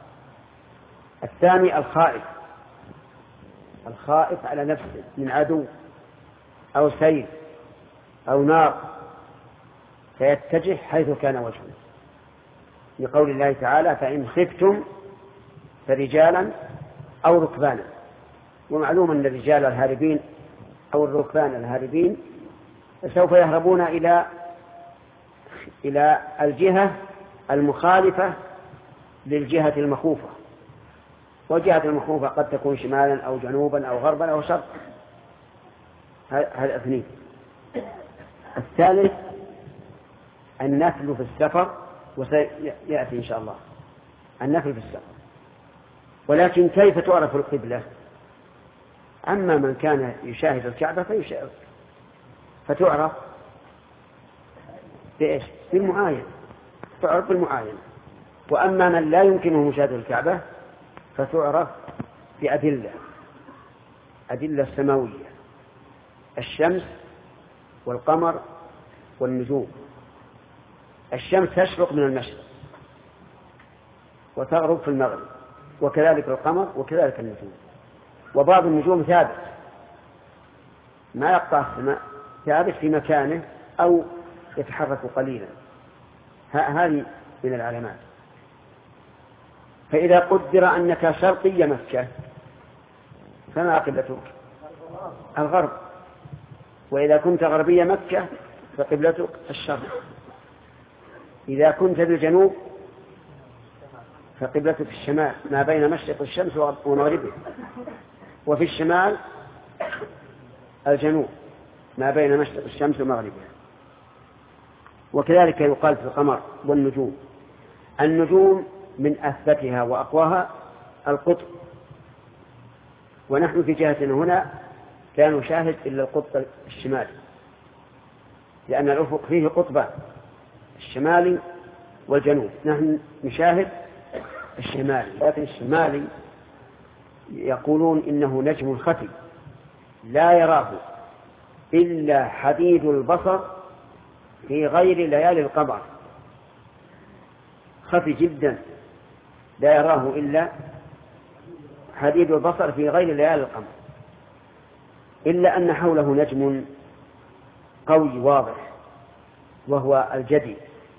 الثاني الخائف الخائف على نفسه من عدو، أو سيل أو نار فيتجه حيث كان وجهه، لقول الله تعالى فإن خفتم فرجالا أو ركبانا. ومعلوم أن الرجال الهاربين أو الركبان الهاربين سوف يهربون إلى إلى الجهة المخالفة للجهة المخوفة، والجهة المخوفة قد تكون شمالا أو جنوبا أو غربا أو شرقا. هذا اثنين. الثالث النفل في السفر، وسيأتي إن شاء الله النفل في السفر. ولكن كيف تعرف القبلة؟ أما من كان يشاهد الكعبة فيشاهد فتعرف بإيش؟ بالمعاين، تعرف بالمعاين. وأما من لا يمكنه مشاهدة الكعبة فتعرف بأدلة أدلة سماوية، الشمس والقمر والنجوم. الشمس تشرق من المشرق وتغرب في المغرب، وكذلك القمر وكذلك النجوم. وبعض النجوم ثابت ما يقطع السماء، ثابت في مكانه أو يتحرك قليلا. هذه من العلامات. فإذا قدر أنك شرقي مكة فما قبلتك؟ الغرب. وإذا كنت غربي مكة فقبلتك الشرق. إذا كنت بالجنوب فقبلتك الشمال، ما بين مشرق الشمس ومغربها. وفي الشمال الجنوب، ما بين مشرق الشمس ومغربها. وكذلك يقال في القمر والنجوم. النجوم من أثبتها وأقواها القطب، ونحن في جهتنا هنا لا نشاهد إلا القطب الشمالي، لأن الأفق فيه قطبان، الشمالي والجنوب. نحن نشاهد الشمالي، لكن الشمالي يقولون إنه نجم خفي لا يراه إلا حديد البصر في غير ليالي القمر، خفي جدا لا يراه إلا حديد البصر في غير ليالي القمر، إلا أن حوله نجم قوي واضح وهو الجدي،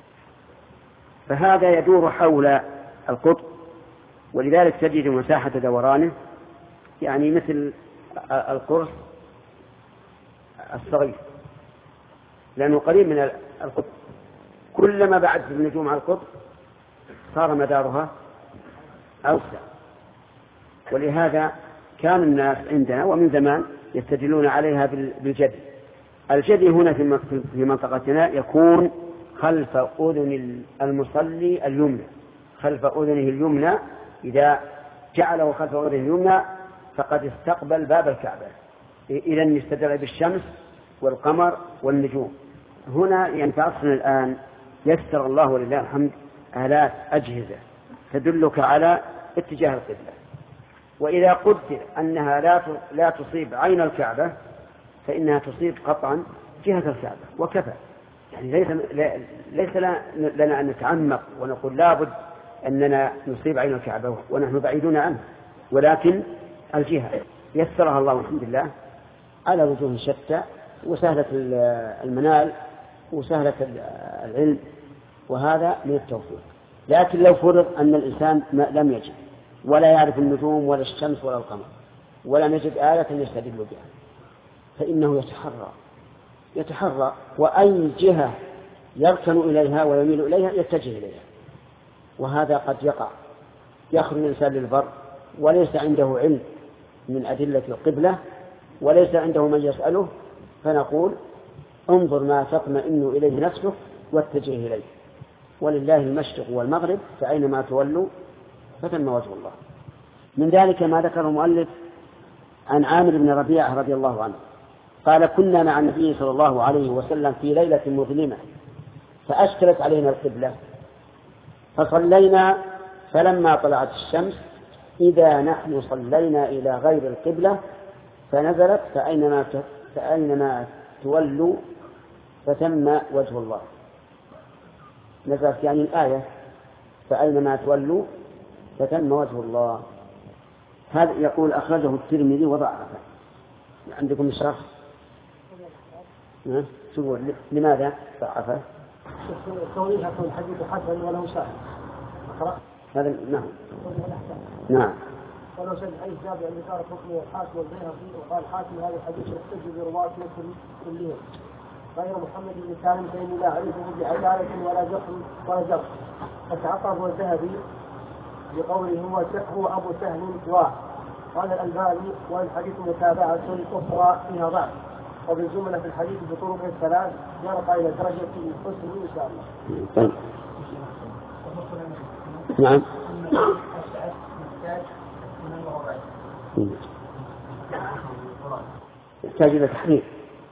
فهذا يدور حول القطب، ولذلك تجد مساحة دورانه يعني مثل القرص الصغير، لأنه قريب من القطب. كلما بعدت النجوم على القطب صار مدارها أوسع. ولهذا كان الناس عندنا ومن زمان يستدلون عليها بالجدي. الجدي هنا في منطقتنا يكون خلف أذن المصلي اليمنى، خلف أذنه اليمنى. إذا جعله خلف أذنه اليمنى فقد استقبل باب الكعبة. إذن يستدل بالشمس والقمر والنجوم. هنا يعني في عصرنا الآن يسر الله ولله الحمد آلات أجهزة تدلك على اتجاه القبلة. وإذا قدر أنها لا لا تصيب عين الكعبة فإنها تصيب قطعا جهة الكعبة وكفى. يعني ليس ليس لنا أن نتعمق ونقول لابد أننا نصيب عين الكعبة ونحن بعيدون عنه، ولكن الجهة يسرها الله والحمد لله على وجوه شتى، وسهلة المنال وسهلة العلم، وهذا من التوفيق. لكن لو فرض أن الإنسان لم يجد ولا يعرف النجوم ولا الشمس ولا القمر ولم يجد آلة يستدل بها فإنه يتحرى يتحرى وأي جهة يركن إليها ويميل إليها يتجه إليها. وهذا قد يقع، يخرج الإنسان للبر وليس عنده علم من أدلة القبلة وليس عنده من يسأله، فنقول انظر ما تطمئن إليه نفسك واتجه إليه، ولله المشرق والمغرب فأينما تولوا فثم وجه الله. من ذلك ما ذكر المؤلف عن عامر بن ربيعة رضي الله عنه قال كنا مع النبي صلى الله عليه وسلم في ليلة مظلمة فأشكلت علينا القبلة فصلينا، فلما طلعت الشمس إذا نحن صلينا إلى غير القبلة فنزلت فأينما فأينما تولوا فثم وجه الله. نزلت يعني الآية فأينما تولوا فثم وجه الله. هذا يقول أخرجه الترمذي وضعفه. عندكم الشرح؟ تقول لماذا ضعفه؟ التوضيح يكون الحديث حسن وله شاهد. هذا نعم. نعم. ولو شهد حديث جابر عند دار قطني الحاكم والبيهقي وقال الحاكم هذا الحديث يحتج برواته كلهم غير محمد بن سالم فإني لا أعرفه بعدالة ولا جحر ولا جرح. فتعقب الذهبي بقوله هو هو أبو سهل واحد. قال الألباني والحديث متابعة أخرى فيها ضعف وبالجملة في الحديث بطرق الثلاث يرقى إلى درجة الحسن إن شاء الله. طيب. نعم. يحتاج إلى تحرير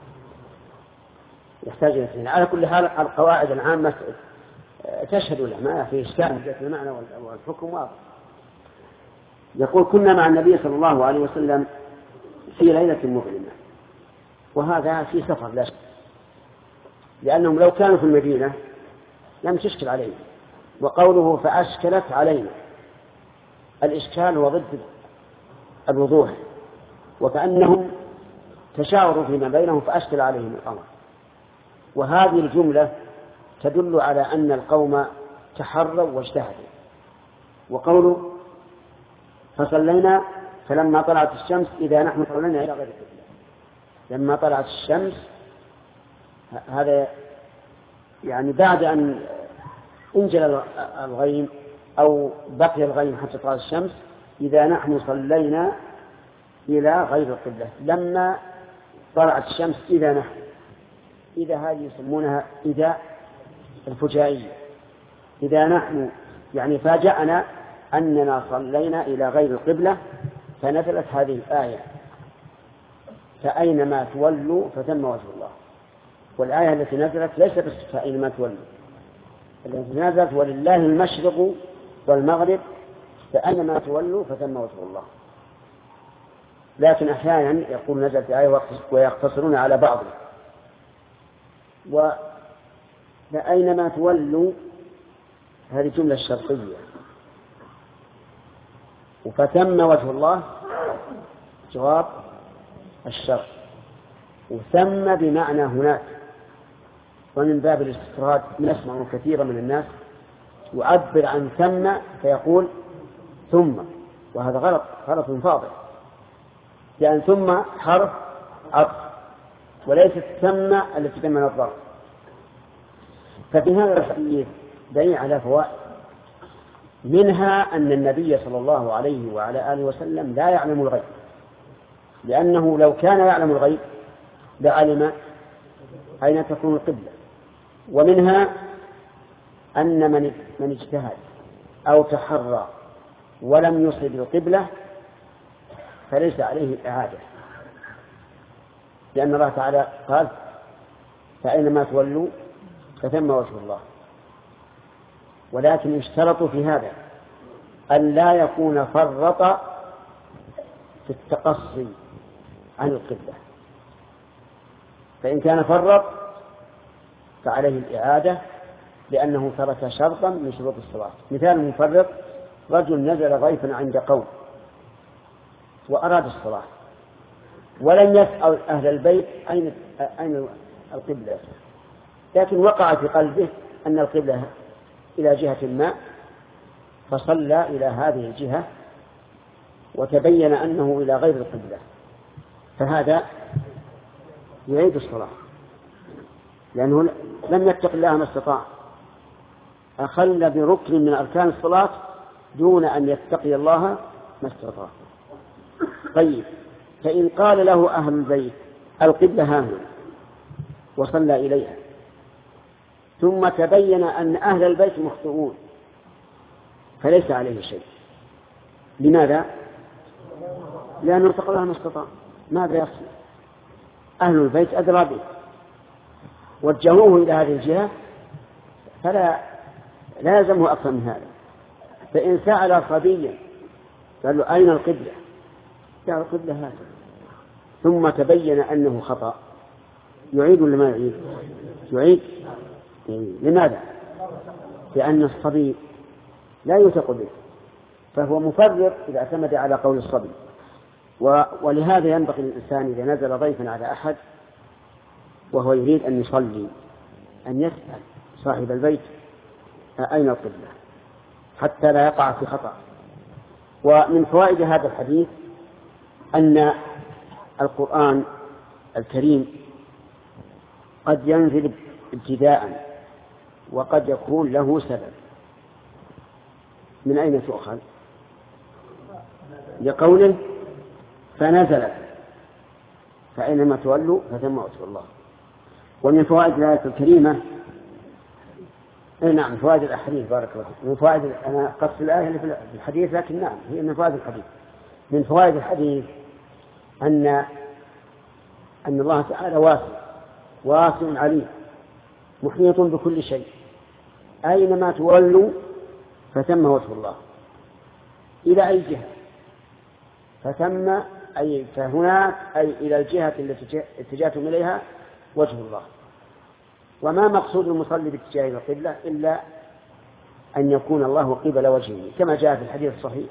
يحتاج إلى تحرير على كل حال القواعد العامة تشهد له ما في إشكال جاءت المعنى والحكم واضح. يقول كنا مع النبي صلى الله عليه وسلم في ليلة مظلمة وهذا في سفر لا شك لأنهم لو كانوا في المدينة لم تشكل عليهم. وقوله فأشكلت علينا الإشكال هو ضد الوضوح وكأنهم تشاوروا فيما بينهم فأشكل عليهم الأمر. وهذه الجملة تدل على أن القوم تحروا واجتهدوا. وقوله فصلينا فلما طلعت الشمس إذا نحن صلينا إلى غير القبلة لما طلعت الشمس هذا يعني بعد أن انجل الغيم أو بقي الغيم حتى طلعت الشمس إذا نحن صلينا إلى غير القبلة لما طلعت الشمس إذا نحن إذا هذه يسمونها إذا الفجائية إذا نحن يعني فاجأنا أننا صلينا إلى غير القبلة فنزلت هذه الآية فأينما تولوا فثم وجه الله. والآية التي نزلت ليست بس فأينما تولوا التي نزلت ولله المشرق والمغرب فأينما تولوا فثم وجه الله. لكن أحيانا يقول نزلت آية ويقتصرون على بعض وأينما تولوا هذه جملة شرطية وفتم وجه الله جواب الشرط وثم بمعنى هناك. ومن باب الاستطراد نسمع كثيرا من الناس يعبر عن ثم فيقول ثم وهذا غلط غلط فاضح لأن ثم حرف عطف وليست ثم التي تم الضرب. ففي هذا الحديث دليل على فوائد منها أن النبي صلى الله عليه وعلى آله وسلم لا يعلم الغيب لأنه لو كان يعلم الغيب لعلم أين تكون القبلة. ومنها أن من من اجتهد أو تحرى ولم يصب القبلة فليس عليه إعادة لأن الله تعالى قال فأينما تولوا فثم وجه الله. ولكن اشترطوا في هذا أن لا يكون فرط في التقصي عن القبلة فإن كان فرط فعليه الإعادة لأنه ترك شرطا من شروط الصلاة. مثال مفرط رجل نزل ضيفا عند قوم وأراد الصلاة ولم يسأل أهل البيت أين أين القبلة لكن وقع في قلبه أن القبلة إلى جهة ما فصلى إلى هذه الجهة وتبين أنه إلى غير القبلة فهذا يعيد الصلاة لأنه لم يتق الله ما استطاع أخل بركن من أركان الصلاة دون أن يتقي الله ما استطاع. طيب فإن قال له أهل البيت القبلة ها هنا وصلى إليها ثم تبين أن أهل البيت مخطئون فليس عليه شيء. لماذا؟ لأنه اتقى الله ما استطاع. ماذا يصل؟ أهل البيت أدرى به وجهوه إلى هذه الجهة فلا لا يلزمه أكثر من هذا. فإن سأل صبيا قال له أين القبلة؟ قال القبلة هذا ثم تبين أنه خطأ يعيد ولا ما يعيد؟ يعيد. لماذا؟ لأن الصبي لا يوثق به فهو مفرط إذا اعتمد على قول الصبي. ولهذا ينبغي للإنسان إذا نزل ضيفا على أحد وهو يريد أن يصلي أن يسأل صاحب البيت أين القبلة حتى لا يقع في خطأ. ومن فوائد هذا الحديث أن القرآن الكريم قد ينزل ابتداء وقد يكون له سبب. من أين تؤخذ؟ لقوله فنزل فأينما تولوا فثم وجه الله. ومن فوائد الآية الكريمة اي نعم فوائد الأحاديث بارك الله من فوائد أنا قص الآية اللي في الحديث لكن نعم هي من فوائد الحديث. من فوائد الحديث أن أن الله تعالى واسع واسع عليم محيط بكل شيء أينما تولوا فثم وجه الله إلى أي جهة فثم أي فهناك أي إلى الجهة التي اتجهتم إليها وجه الله. وما مقصود المصلي باتجاه القبلة إلا أن يكون الله قبل وجهه كما جاء في الحديث الصحيح.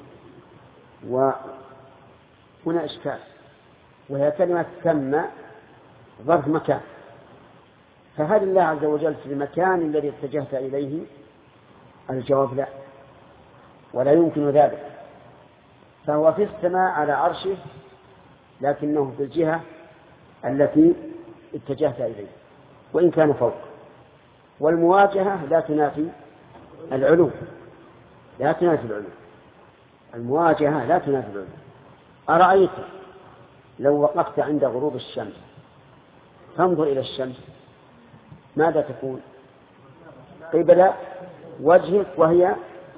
وهنا إشكال وهي كلمة ثم ظرف مكان فهل الله عز وجل في المكان الذي اتجهت إليه؟ الجواب لا ولا يمكن ذلك فهو في السماء على عرشه لكنه في الجهة التي اتجهت إليه وإن كان فوق. والمواجهة لا تنافي العلو لا تنافي العلو المواجهة لا تنافي العلو. أرأيت لو وقفت عند غروب الشمس فانظر إلى الشمس ماذا تكون؟ قبل وجهك وهي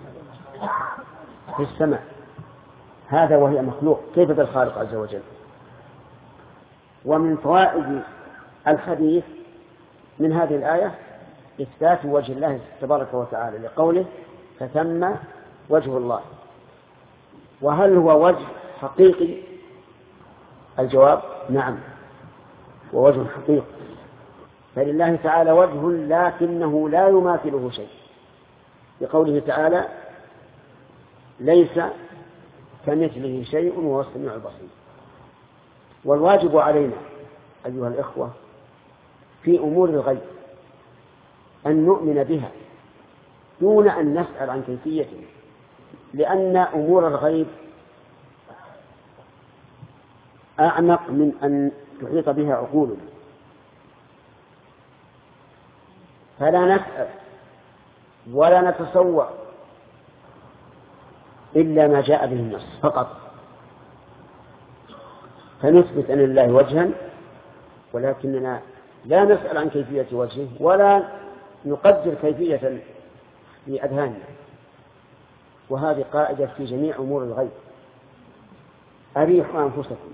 في السماء هذا وهي مخلوق كيف بالخالق عز وجل. ومن فوائد الحديث من هذه الآية إثبات وجه الله تبارك وتعالى لقوله فثم وجه الله. وهل هو وجه حقيقي؟ الجواب نعم ووجه حقيقي فلله تعالى وجه لكنه لا يماثله شيء لقوله تعالى ليس كمثله شيء وهو السميع البصير. والواجب علينا أيها الإخوة في أمور الغيب أن نؤمن بها دون أن نسأل عن كيفيته لأن أمور الغيب أعمق من أن تحيط بها عقولنا فلا نسأل ولا نتصور إلا ما جاء به النص فقط فنثبت أن لله وجها ولكننا لا نسأل عن كيفية وجهه ولا نقدر كيفية في أذهاننا. وهذه قاعدة في جميع أمور الغيب. أريحوا أنفسكم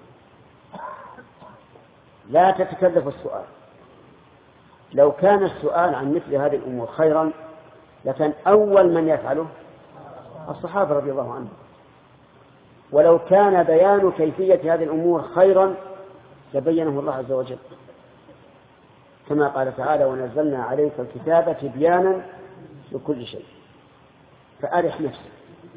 لا تتكلف السؤال. لو كان السؤال عن مثل هذه الأمور خيرا لكان أول من يفعله الصحابة رضي الله عنهم. ولو كان بيان كيفية هذه الأمور خيرا لبينه الله عز وجل كما قال تعالى ونزلنا عليك الكتاب تبيانا لكل شيء. فأرح نفسك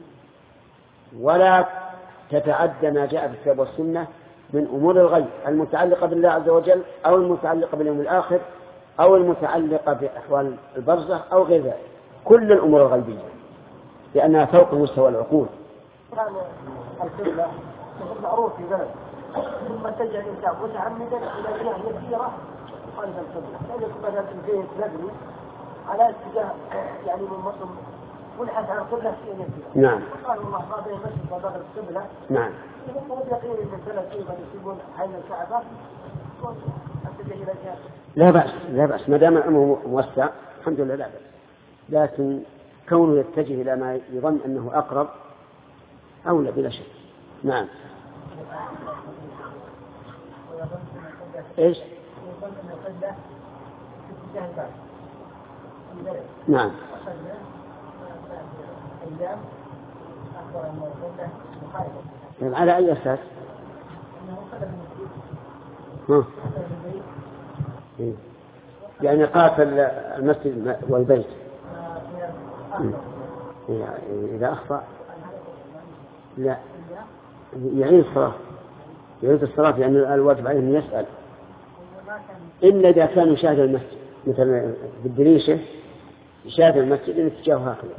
ولا تتعدى ما جاء في الكتاب والسنة من أمور الغيب المتعلقة بالله عز وجل أو المتعلقة باليوم الآخر أو المتعلقة بأحوال البرزخ أو غير ذلك كل الأمور الغيبية لأنها فوق مستوى العقول. كان القبلة معروف في بلد ثم اتجه الإنسان متعمدا إلى جهة يسيرة خارج القبلة لأن مثلا البيت مبني على اتجاه يعني من مصر والحث عن القبلة شيء يسير. نعم. وقال الله ما بين المسجد وباب القبلة. نعم. يقول يقين إن البلد أيضا يسيبون حين الكعبة واتجه إلى جهة. لا بأس لا بأس ما دام الأمر موسع الحمد لله لا بأس لكن كونه يتجه إلى ما يظن أنه أقرب أولى بلا شك. نعم. إيش؟ نعم. يعني على أي أساس؟ ها. يعني قاتل المسجد والبيت إذا أخطأ لا يعيد الصلاة يعيد الصلاة لأن الواجب عليه أن يسأل إلا إذا كان يشاهد المسجد مثل بالدريشة يشاهد المسجد إن اتجاهه هكذا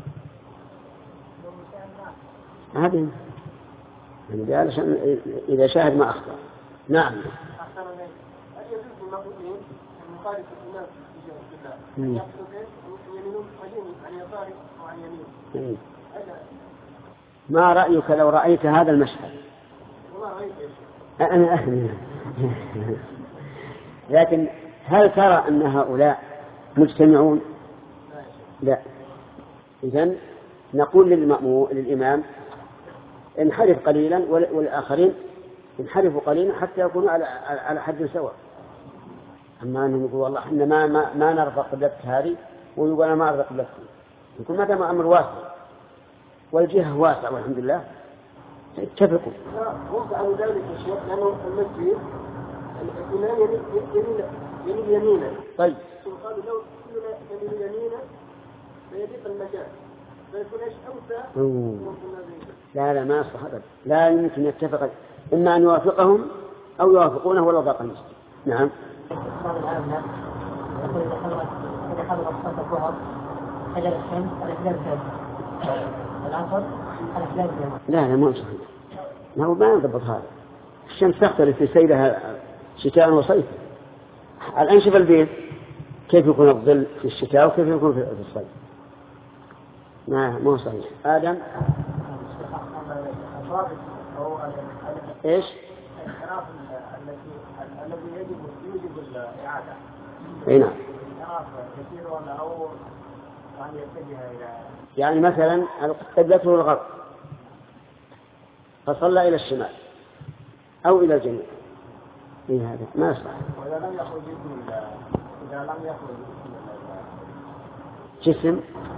هذا يعني علشان إذا شاهد ما أخطأ. نعم. هل يجوز للمأمومين أن يخالف الإمام في القبلة يقصد يمينهم عن يساره وعن يمينه؟ ما رأيك لو رأيت هذا المشهد؟ والله رأيت أنا أهني. لكن هل ترى أن هؤلاء مجتمعون؟ لا. إذن نقول للمأموم للإمام انحرف قليلا والآخرين انحرفوا قليلا حتى يكونوا على على حد سواء. أما أنهم يقول والله إحنا ما ما, ما نرضى قبلتك هذه ويقول أنا ما أرضى قبلتك، يكون ما دام أمر واسع والجهة واسعة والحمد لله اتفقوا. هم فعلوا ذلك الشيء لأنه المسجد الإمام يمين يمين يمينا. طيب. قالوا لو كنا يمين يمينا فيضيق المكان فيكون ايش أوسع. لا لا ما يصلح هذا، لا يمكن يتفق، إما أن يوافقهم أو يوافقونه ولو ضاق المسجد. نعم. بعض العلماء يقول إذا حضرت إذا حضرت صلاة الظهر حجر الشمس الأحلام كذا العصر الأحلام كذا. لا لا ما صحيح، ما هو ما يضبط هذا. الشمس تختلف في سيلها شتاء وصيف. الآن شوف البيت كيف يكون الظل في الشتاء وكيف يكون في الصيف. ما ما صحيح. آدم. إيش؟ الانحراف الذي الذي يجب يجب الإعادة. أي نعم. انحراف كثير ولا أو أن يتجه إلى. يعني مثلا قبلته الغرب فصلى إلى الشمال أو إلى الجنوب. إيه هذا ما يصلح. وإذا لم يخرج إذا لم يخرج جسم.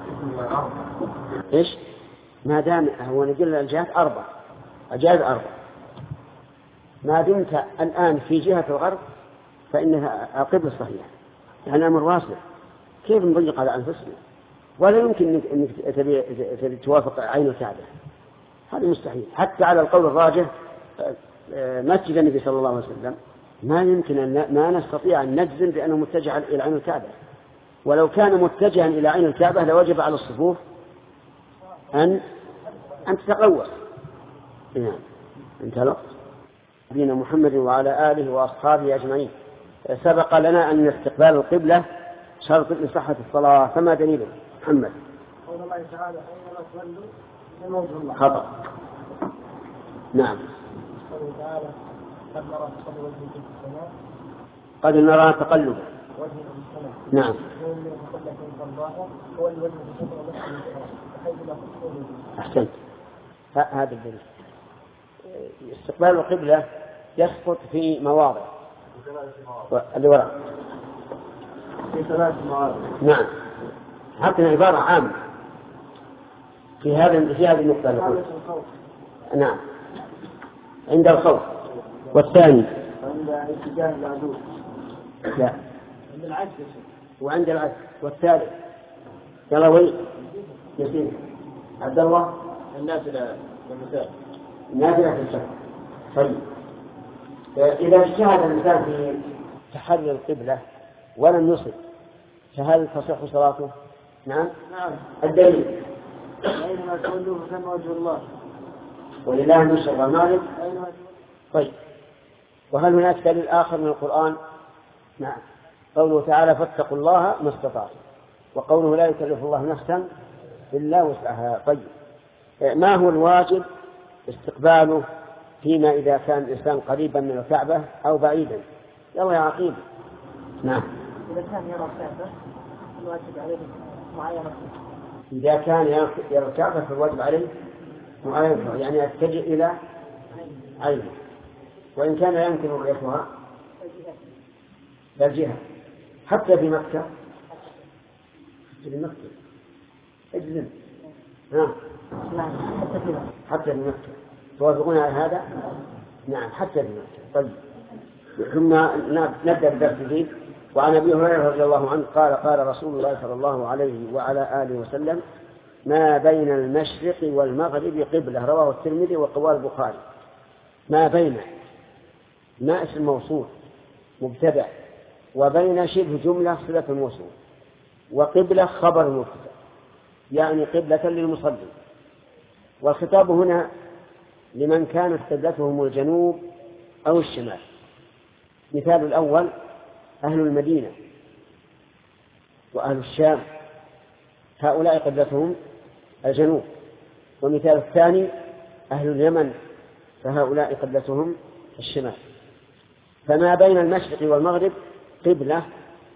إيش؟ ما دام هو نقول الجهات أربع أجاز أربع، ما دمت الآن في جهة الغرب فإنها القبلة الصحيحة، يعني أمر واسع. كيف نضيق على أنفسنا؟ ولا يمكن أنك تبي توافق عين الكعبة، هذا مستحيل. حتى على القول الراجح مسجد النبي صلى الله عليه وسلم ما يمكن أن ما نستطيع أن نجزم بأنه متجه إلى عين الكعبة، ولو كان متجها إلى عين الكعبة لوجب على الصفوف أن أن تتقوى. نعم. انتهى. نبينا محمد وعلى آله وأصحابه أجمعين. سبق لنا أن استقبال القبلة شرط لصحة الصلاة، فما دليله؟ محمد. قول الله تعالى أينما تولوا فوجه الله. خطأ. نعم. قوله تعالى قد نرى تقلب وجهك في السماء. قد نرى تقلب وجهك في السماء. نعم. أحسنت. هذا الدليل. استقبال القبلة يسقط في مواضع اللي وراء في ثلاث مواضع. نعم. حقنا عبارة عامة في هذا في هذه النقطة. نعم. عند الخوف. والثاني عند اتجاه العدو. لا. عند العجز. وعند العجز. والثالث يلا وي يسير عبد الله. النافلة والمساء. النافلة في السفر. طيب إذا اجتهد الإنسان في تحري القبلة ولم يصل فهل تصح صلاته؟ نعم. نعم. الدليل أينما تولوا فثم وجه الله. ولله المشرق والمغرب. طيب وهل هناك دليل آخر من القرآن؟ نعم. قوله تعالى فاتقوا الله ما استطعتم، وقوله لا يكلف الله نفسا إلا وسعها. طيب ما هو الواجب استقباله فيما إذا كان الإنسان قريبا من الكعبة أو بعيدا؟ يلا يا عقيل. نعم. إذا كان يرى الكعبة الواجب عليه معاينة. إذا كان يرى الكعبة فالواجب عليه معاينة، يعني يتجه إلى عينه، وإن كان يمكن رؤيتها للجهة. حتى في مكة في مكة اجزم. نعم. حتى في مكة توافقون على هذا؟ نعم حتى في مكة. طيب ثم نبدأ بدرس جديد. وعن أبي هريرة رضي الله عنه قال قال رسول الله صلى الله عليه وعلى آله وسلم ما بين المشرق والمغرب قبلة، رواه الترمذي وقواه البخاري. ما بين ما اسم موصول مبتدأ وبين شبه جملة صلة موصول، وقبلة خبر مبتدأ، يعني قبلة للمصلي. والخطاب هنا لمن كانت قبلتهم الجنوب أو الشمال. مثال الأول أهل المدينة وأهل الشام، هؤلاء قبلتهم الجنوب. ومثال الثاني أهل اليمن، فهؤلاء قبلتهم الشمال. فما بين المشرق والمغرب قبلة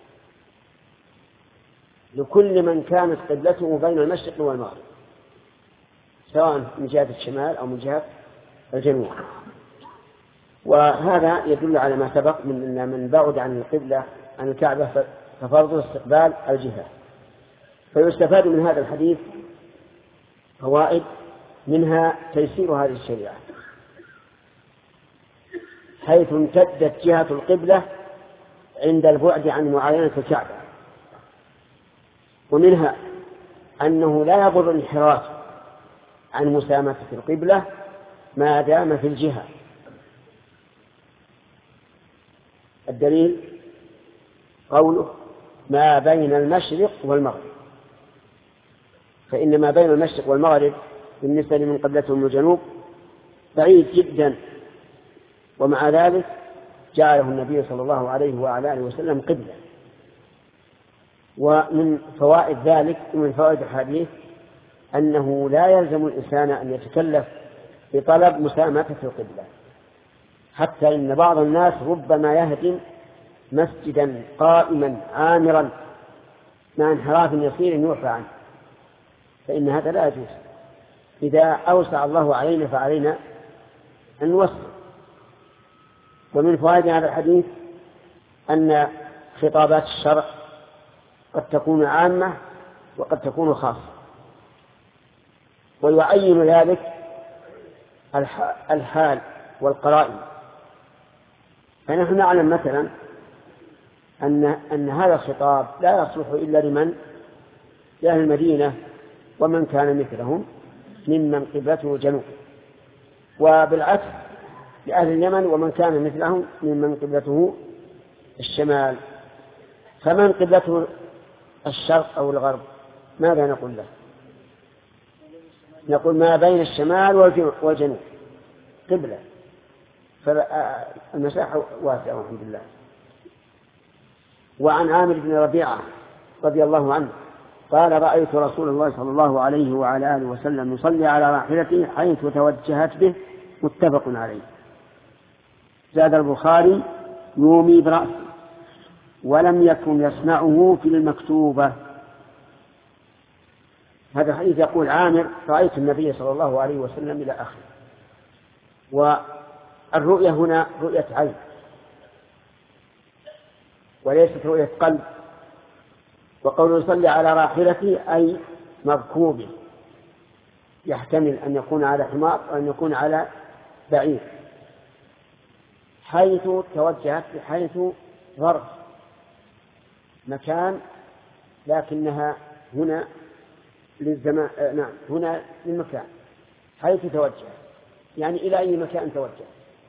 لكل من كانت قبلته بين المشرق والمغرب، سواء من جهة الشمال أو من جهة الجنوب. وهذا يدل على ما سبق من أن من بعد عن القبلة عن الكعبة ففرض استقبال الجهة. فيستفاد من هذا الحديث فوائد، منها تيسير هذه الشريعة حيث امتدت جهة القبلة عند البعد عن معاينة الكعبة. ومنها أنه لا يضر الانحراف عن مسامة القبلة ما دام في الجهة. الدليل قوله ما بين المشرق والمغرب، فإن ما بين المشرق والمغرب بالنسبة لمن قبلتهم الجنوب بعيد جدا، ومع ذلك جعله النبي صلى الله عليه وعلى آله وسلم قبلة. ومن فوائد ذلك ومن فوائد الحديث أنه لا يلزم الإنسان أن يتكلف بطلب مسامة القبلة، حتى إن بعض الناس ربما يهدم مسجدا قائما عامرا مع انحراف يسير يعفى عنه، فإن هذا لا يجوز. إذا أوسع الله علينا فعلينا أن نوسع. ومن فوائد هذا الحديث أن خطابات الشرع قد تكون عامة وقد تكون خاصة، ويعين ذلك الحال والقرائن. فنحن نعلم مثلا أن, أن هذا الخطاب لا يصلح إلا لمن لأهل المدينة ومن كان مثلهم ممن قبلته جنوب، وبالعكس لأهل اليمن ومن كان مثلهم ممن قبلته الشمال. فمن قبلته الشرق أو الغرب ماذا نقول له؟ نقول ما بين الشمال والجنوب قبلة، فالمساحة واسعة والحمد لله. وعن عامر بن ربيعة رضي الله عنه قال رأيت رسول الله صلى الله عليه وعلى آله وسلم يصلي على راحلته حيث توجهت به، متفق عليه. زاد البخاري يومي برأسه ولم يكن يصنعه في المكتوبة. هذا الحديث يقول عامر رأيت النبي صلى الله عليه وسلم إلى آخره. والرؤية هنا رؤية عين وليست رؤية قلب. وقوله يصلي على راحلته أي مركوبه، يحتمل أن يكون على حمار وأن يكون على بعير. حيث توجهت بحيث ظرف مكان، لكنها هنا للزمان آه نعم هنا للمكان. حيث توجه يعني إلى أي مكان توجه.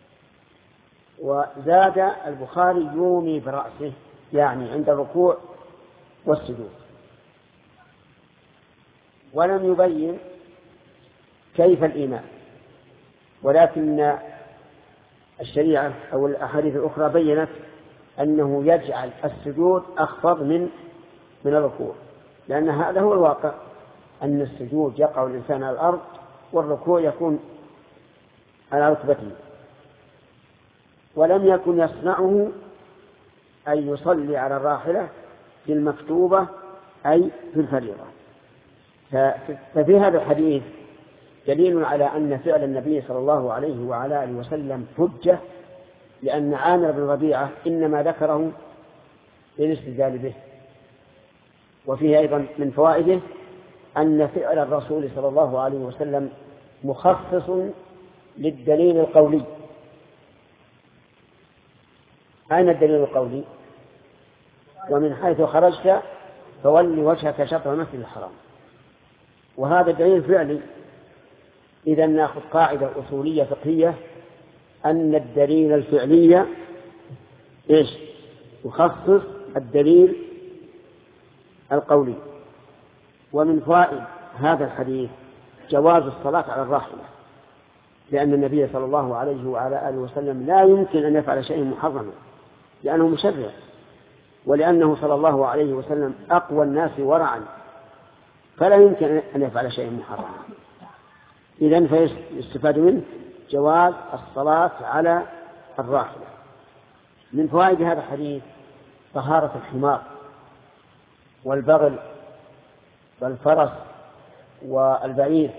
وزاد البخاري يومي برأسه يعني عند الركوع والسجود، ولم يبين كيف الإيمان، ولكن الشريعة أو الأحاديث الأخرى بيّنت أنه يجعل السجود أخفض من من الركوع، لأن هذا هو الواقع، أن السجود يقع الإنسان على الأرض والركوع يكون على ركبته. ولم يكن يصنعه أي يصلي على الراحلة في المكتوبة أي في الفريضة. ففي هذا الحديث دليل على أن فعل النبي صلى الله عليه وعلى آله وسلم حجة، لأن عامر بن ربيعة إنما ذكره للاستدلال به. وفيه أيضا من فوائده أن فعل الرسول صلى الله عليه وسلم مخصص للدليل القولي. أين الدليل القولي؟ ومن حيث خرجت فول وجهك شطر المسجد الحرام، وهذا دليل فعلي. إذا نأخذ قاعدة أصولية فقهية أن الدليل الفعلي إيش يخصص الدليل القولي. ومن فوائد هذا الحديث جواز الصلاة على الراحلة، لأن النبي صلى الله عليه وعلى آله وسلم لا يمكن أن يفعل شيء محرما لأنه مشرع، ولأنه صلى الله عليه وسلم أقوى الناس ورعا، فلا يمكن أن يفعل شيء محرما. إذن فيستفاد منه جواز الصلاة على الراحلة. من فوائد هذا الحديث طهارة الحمار والبغل والفرس والبعير،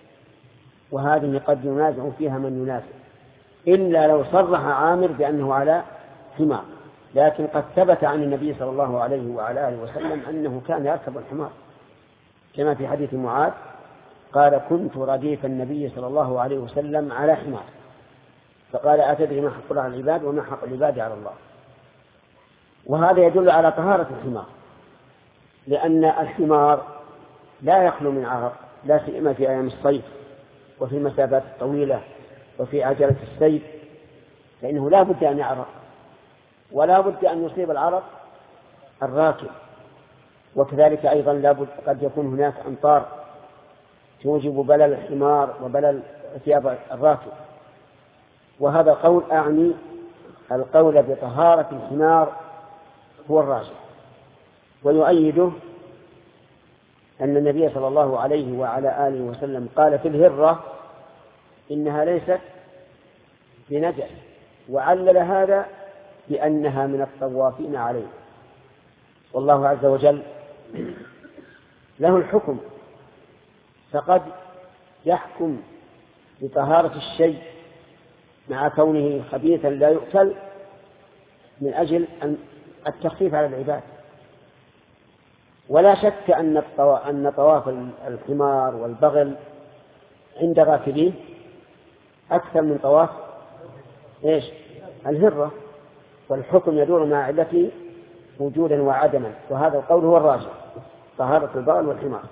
وهذه قد ينازع فيها من ينازع إلا لو صرح عامر بأنه على حمار، لكن قد ثبت عن النبي صلى الله عليه وعلى آله وسلم أنه كان يركب الحمار، كما في حديث معاذ قال كنت رديف النبي صلى الله عليه وسلم على حمار، فقال أتدري ما حق الله على العباد وما حق العباد على الله. وهذا يدل على طهارة الحمار، لأن الحمار لا يخلو من عرق، لا سيما في أيام الصيف وفي المسافات الطويلة وفي عجلة السير، فإنه لا بد أن يعرق، ولا بد أن يصيب العرق الراكب، وكذلك أيضا لا بد قد يكون هناك أمطار توجب بلل الحمار وبلل ثياب الراكب. وهذا قول أعني القول بطهارة الحمار هو الراجح، ويؤيده أن النبي صلى الله عليه وعلى آله وسلم قال في الهرة إنها ليست بنجس، وعلل هذا بأنها من الطوافين عليه، والله عز وجل له الحكم، فقد يحكم بطهارة الشيء مع كونه خبيثا لا يؤكل من أجل التخفيف على العباد. ولا شك أن طواف الحمار والبغل عند راكبيه أكثر من طواف إيش الهرة، والحكم يدور مع علته وجودا وعدما، وهذا القول هو الراجح طهارة البغل والحمار.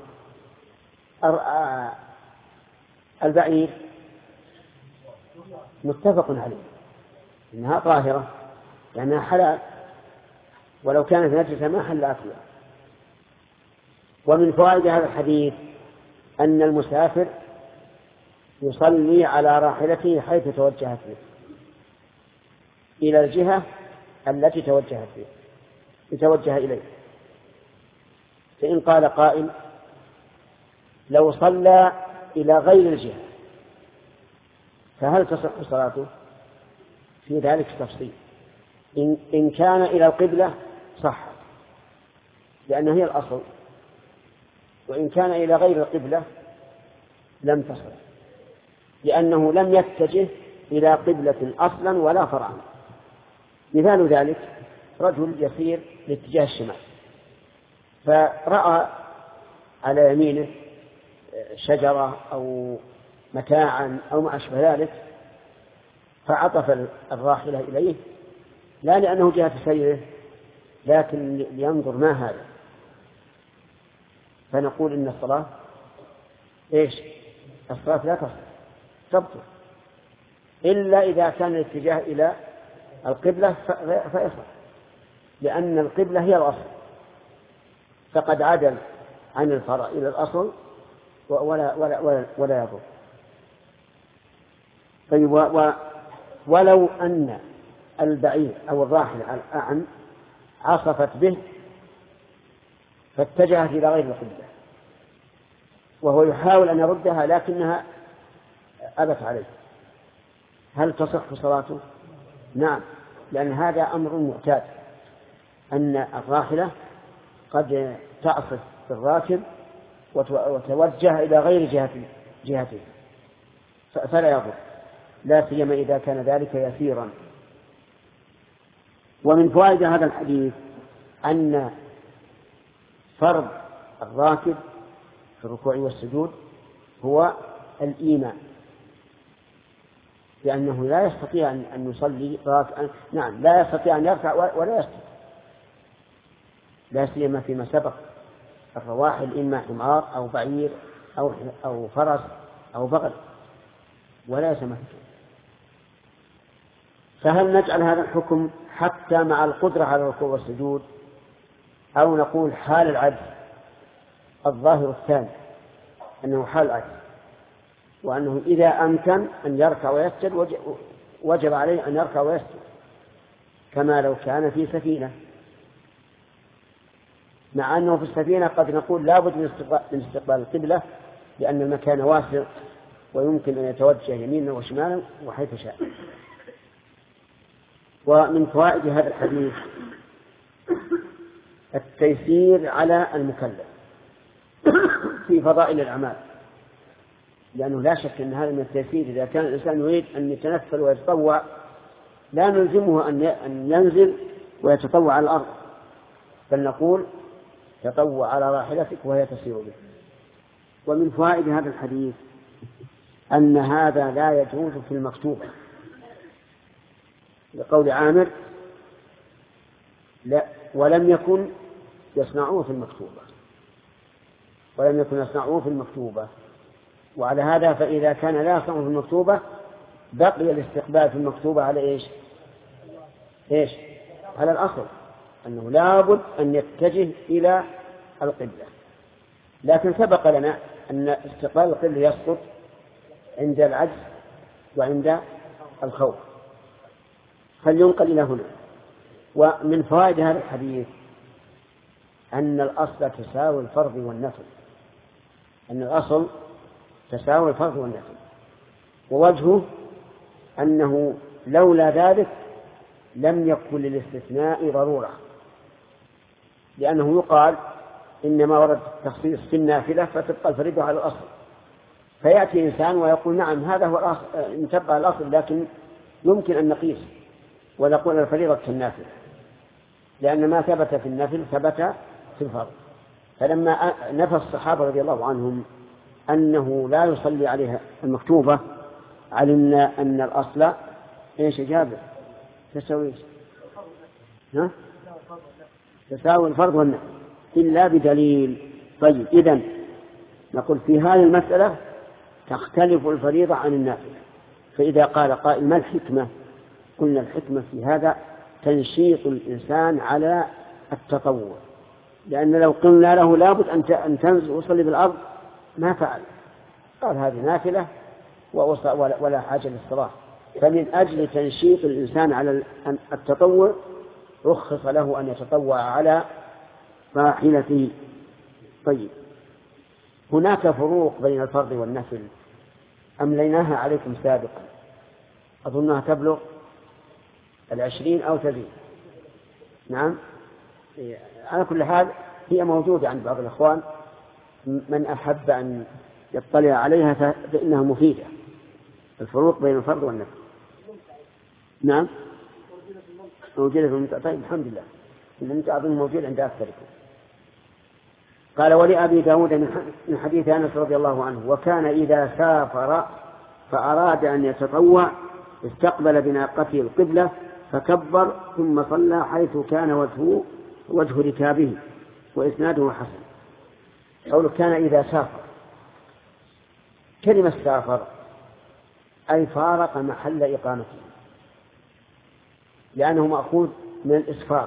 البعير متفق عليه إنها طاهرة لأنها حلال، ولو كانت نجسة ما حل أكلها. ومن فوائد هذا الحديث أن المسافر يصلي على راحلته حيث توجهت به إلى الجهة التي توجهت به يتوجه إليه. فإن قال قائل لو صلى إلى غير الجهة فهل تصح صلاته؟ في ذلك تفصيل. إن, إن كان إلى القبلة صح لأنه هي الأصل، وإن كان إلى غير القبلة لم تصح لأنه لم يتجه إلى قبلة أصلا ولا فرعا. مثال ذلك رجل يسير لاتجاه الشمال فرأى على يمينه شجرة أو متاعا أو ما أشبه ذلك، فعطف الراحلة إليه لا لأنه جهة سيره لكن لينظر ما هذا، فنقول إن الصلاة إيش الصلاة لا تصح تبطل إلا إذا كان الاتجاه إلى القبلة فيصح، لأن القبلة هي الأصل، فقد عدل عن الفرع إلى الأصل ولا ولا ولا, ولا يضر. طيب و ولو أن البعير أو الراحل الأعم عصفت به فاتجهت إلى غير القبلة وهو يحاول أن يردها لكنها أبت عليه، هل تصح صلاته؟ نعم، لأن هذا أمر معتاد أن الراحلة قد تعصف بالراكب وتوجه إلى غير جهته جهته فلا يضر، لا سيما إذا كان ذلك يسيرا. ومن فوائد هذا الحديث أن فرض الراكب في الركوع والسجود هو الإيمان، لأنه لا يستطيع أن يصلي راكعا، نعم لا يستطيع أن يركع ولا يسجد، لا سيما فيما سبق الرواحل إما حمار أو بعير أو أو فرس أو بغل ولا يسمح. فهل نجعل هذا الحكم حتى مع القدرة على الركوع والسجود، أو نقول حال العجز؟ الظاهر الثاني، أنه حال العجز، وأنه إذا أمكن أن يركع ويسجد وجب عليه أن يركع ويسجد كما لو كان في سفينة، مع أنه في السفينة قد نقول لا بد من استقبال القبلة لأن المكان واسع ويمكن أن يتوجه يمينا وشمالا وحيث شاء. ومن فوائد هذا الحديث التيسير على المكلف في فضائل الأعمال، لأنه لا شك أن هذا من التيسير. إذا كان الإنسان يريد أن يتنفل ويتطوع لا نلزمه أن ينزل ويتطوع على الأرض، بل نقول تطوع على راحلتك وهي تسير به. ومن فوائد هذا الحديث أن هذا لا يجوز في المكتوبة، لقول عامر لا ولم يكن يصنعوه في المكتوبة، ولم يكن يصنعوه في المكتوبة. وعلى هذا فإذا كان لا يصنعوه في المكتوبة بقي الاستقبال في المكتوبة على إيش؟ إيش؟ على الأصل أنه لابد أن يتجه إلى القبلة، لكن سبق لنا أن استقبال القبلة يسقط عند العجز وعند الخوف، فلينقل إلى هنا. ومن فوائد هذا الحديث أن الأصل تساوي الفرض والنفل، أن الأصل تساوي الفرض والنفل، ووجهه أنه لولا ذلك لم يكن للاستثناء ضرورة، لأنه يقال إنما ورد التخصيص في النافلة فتبقى الفريضة على الأصل، فيأتي إنسان ويقول نعم هذا هو الأصل إن تبقى الأصل، لكن يمكن أن نقيس ونقول الفريضة كالنافلة، لأن ما ثبت في النافل ثبت في الفرض. فلما نفى الصحابة رضي الله عنهم أنه لا يصلي عليها المكتوبة علمنا أن الأصل إيش جابر؟ تساوي ها؟ تساوي الفرض والنفل إلا بدليل. طيب إذن نقول في هذه المسألة تختلف الفريضة عن النافلة، فإذا قال قائل ما الحكمة؟ قلنا الحكمة في هذا تنشيط الإنسان على التطوع، لأن لو قلنا له لابد أن تنزل وصلي بالأرض ما فعل، قال هذه نافلة ولا حاجة للصلاة. فمن أجل تنشيط الإنسان على التطوع رخص له أن يتطوع على راحلته. طيب هناك فروق بين الفرض والنفل أمليناها عليكم سابقا، أظنها تبلغ العشرين أو تزيد. نعم على كل حال هي موجودة عند بعض الأخوان، من أحب أن يطلع عليها فإنها مفيدة، الفروق بين الفرض والنفل. نعم موجودة في الممتع. طيب الحمد لله الممتع أظن موجود عند أكثركم. قال ولأبي داود من حديث أنس رضي الله عنه وكان إذا سافر فأراد أن يتطوع استقبل بناقته القبلة فكبر ثم صلى حيث كان وجهه وجه ركابه، وإسناده حسن. قوله كان إذا سافر، كلمة سافر أي فارق محل إقامته، لأنه مأخوذ من الإسفار،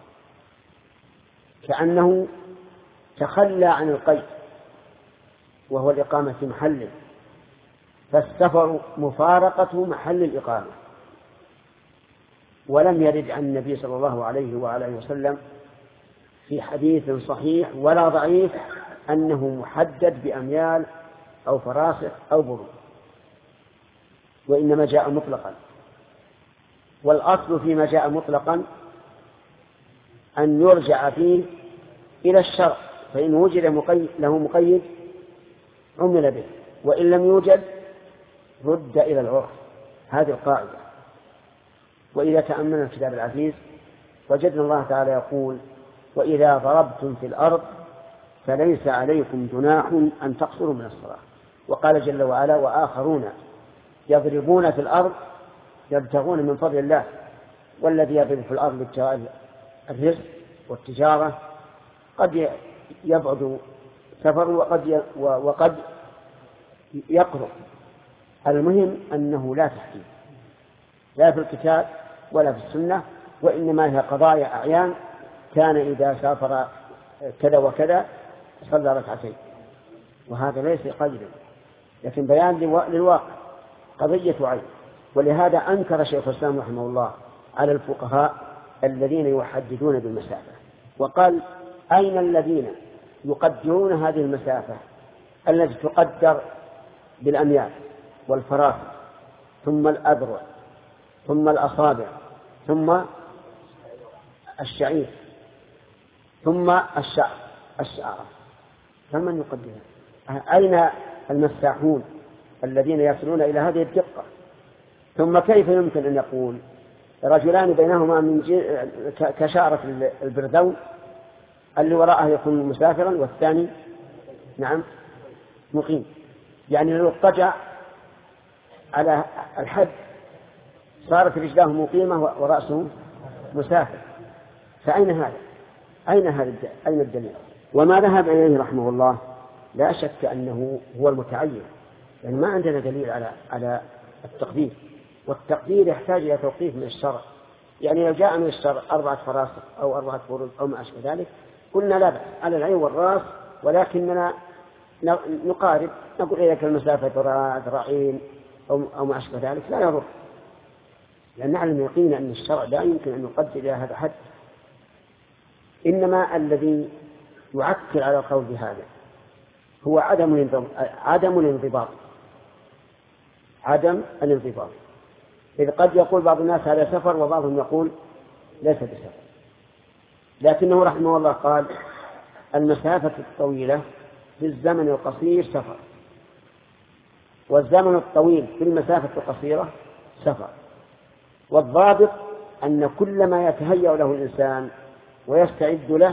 كأنه تخلى عن القيد وهو الإقامة في محله، فالسفر مفارقة محل الإقامة. ولم يرد عن النبي صلى الله عليه وعلى وسلم في حديث صحيح ولا ضعيف أنه محدد بأميال أو فراسخ أو برود، وإنما جاء مطلقا. والأصل فيما جاء مطلقا أن يرجع فيه إلى الشرع، فإن وجد مقيد له مقيد عمل به، وإن لم يوجد رد إلى العرف. هذه القاعدة. وإذا تأملنا الكتاب العزيز وجدنا الله تعالى يقول وإذا ضربتم في الأرض فليس عليكم جناح أن تقصروا من الصلاة. وقال جل وعلا وآخرون يضربون في الأرض يبتغون من فضل الله، والذي يضرب في الأرض ابتغاء الرزق والتجارة قد يبعد سفر وقد وقد يقرب. المهم أنه لا تحديد، لا في الكتاب ولا في السنة، وإنما هي قضايا أعيان، كان إذا سافر كذا وكذا صلى ركعتين، وهذا ليس قيدا لكن بيان للواقع، قضية عين. ولهذا أنكر شيخ الإسلام رحمه الله على الفقهاء الذين يحددون بالمسافة، وقال أين الذين يقدرون هذه المسافة التي تقدر بالأميال والفراسخ ثم الأذرع ثم الأصابع ثم الشعير ثم الشعر الشعر فمن يقدرها؟ أين المساحون الذين يصلون إلى هذه الدقة؟ ثم كيف يمكن أن يقول رجلان بينهما من كشعرة البردون اللي وراءه يكون مسافرا والثاني نعم مقيم؟ يعني لو اضطجع على الحد صارت رجلاه مقيمة ورأسه مسافر، فأين هذا؟ أين هذا؟ أين الدليل؟ وما ذهب إليه رحمه الله لا شك أنه هو المتعين، يعني ما عندنا دليل على على التقدير، والتقدير يحتاج إلى توقيف من الشرع. يعني لو جاء من الشرع أربعة فراسخ أو أربعة فروج أو ما أشبه ذلك قلنا لا بأس على العين والرأس، ولكننا نقارب نقول إذا كان المسافة ذراعين أو ما أشبه ذلك لا يضر، لأن نعلم يقين أن الشرع لا يمكن أن يقدر إلى هذا حد. إنما الذي يعكر على القول بهذا هو عدم عدم الانضباط عدم الانضباط إذ قد يقول بعض الناس هذا سفر وبعضهم يقول ليس بسفر، لكنه رحمه الله قال المسافة الطويلة في الزمن القصير سفر، والزمن الطويل في المسافة القصيرة سفر، والضابط أن كل ما يتهيأ له الإنسان ويستعد له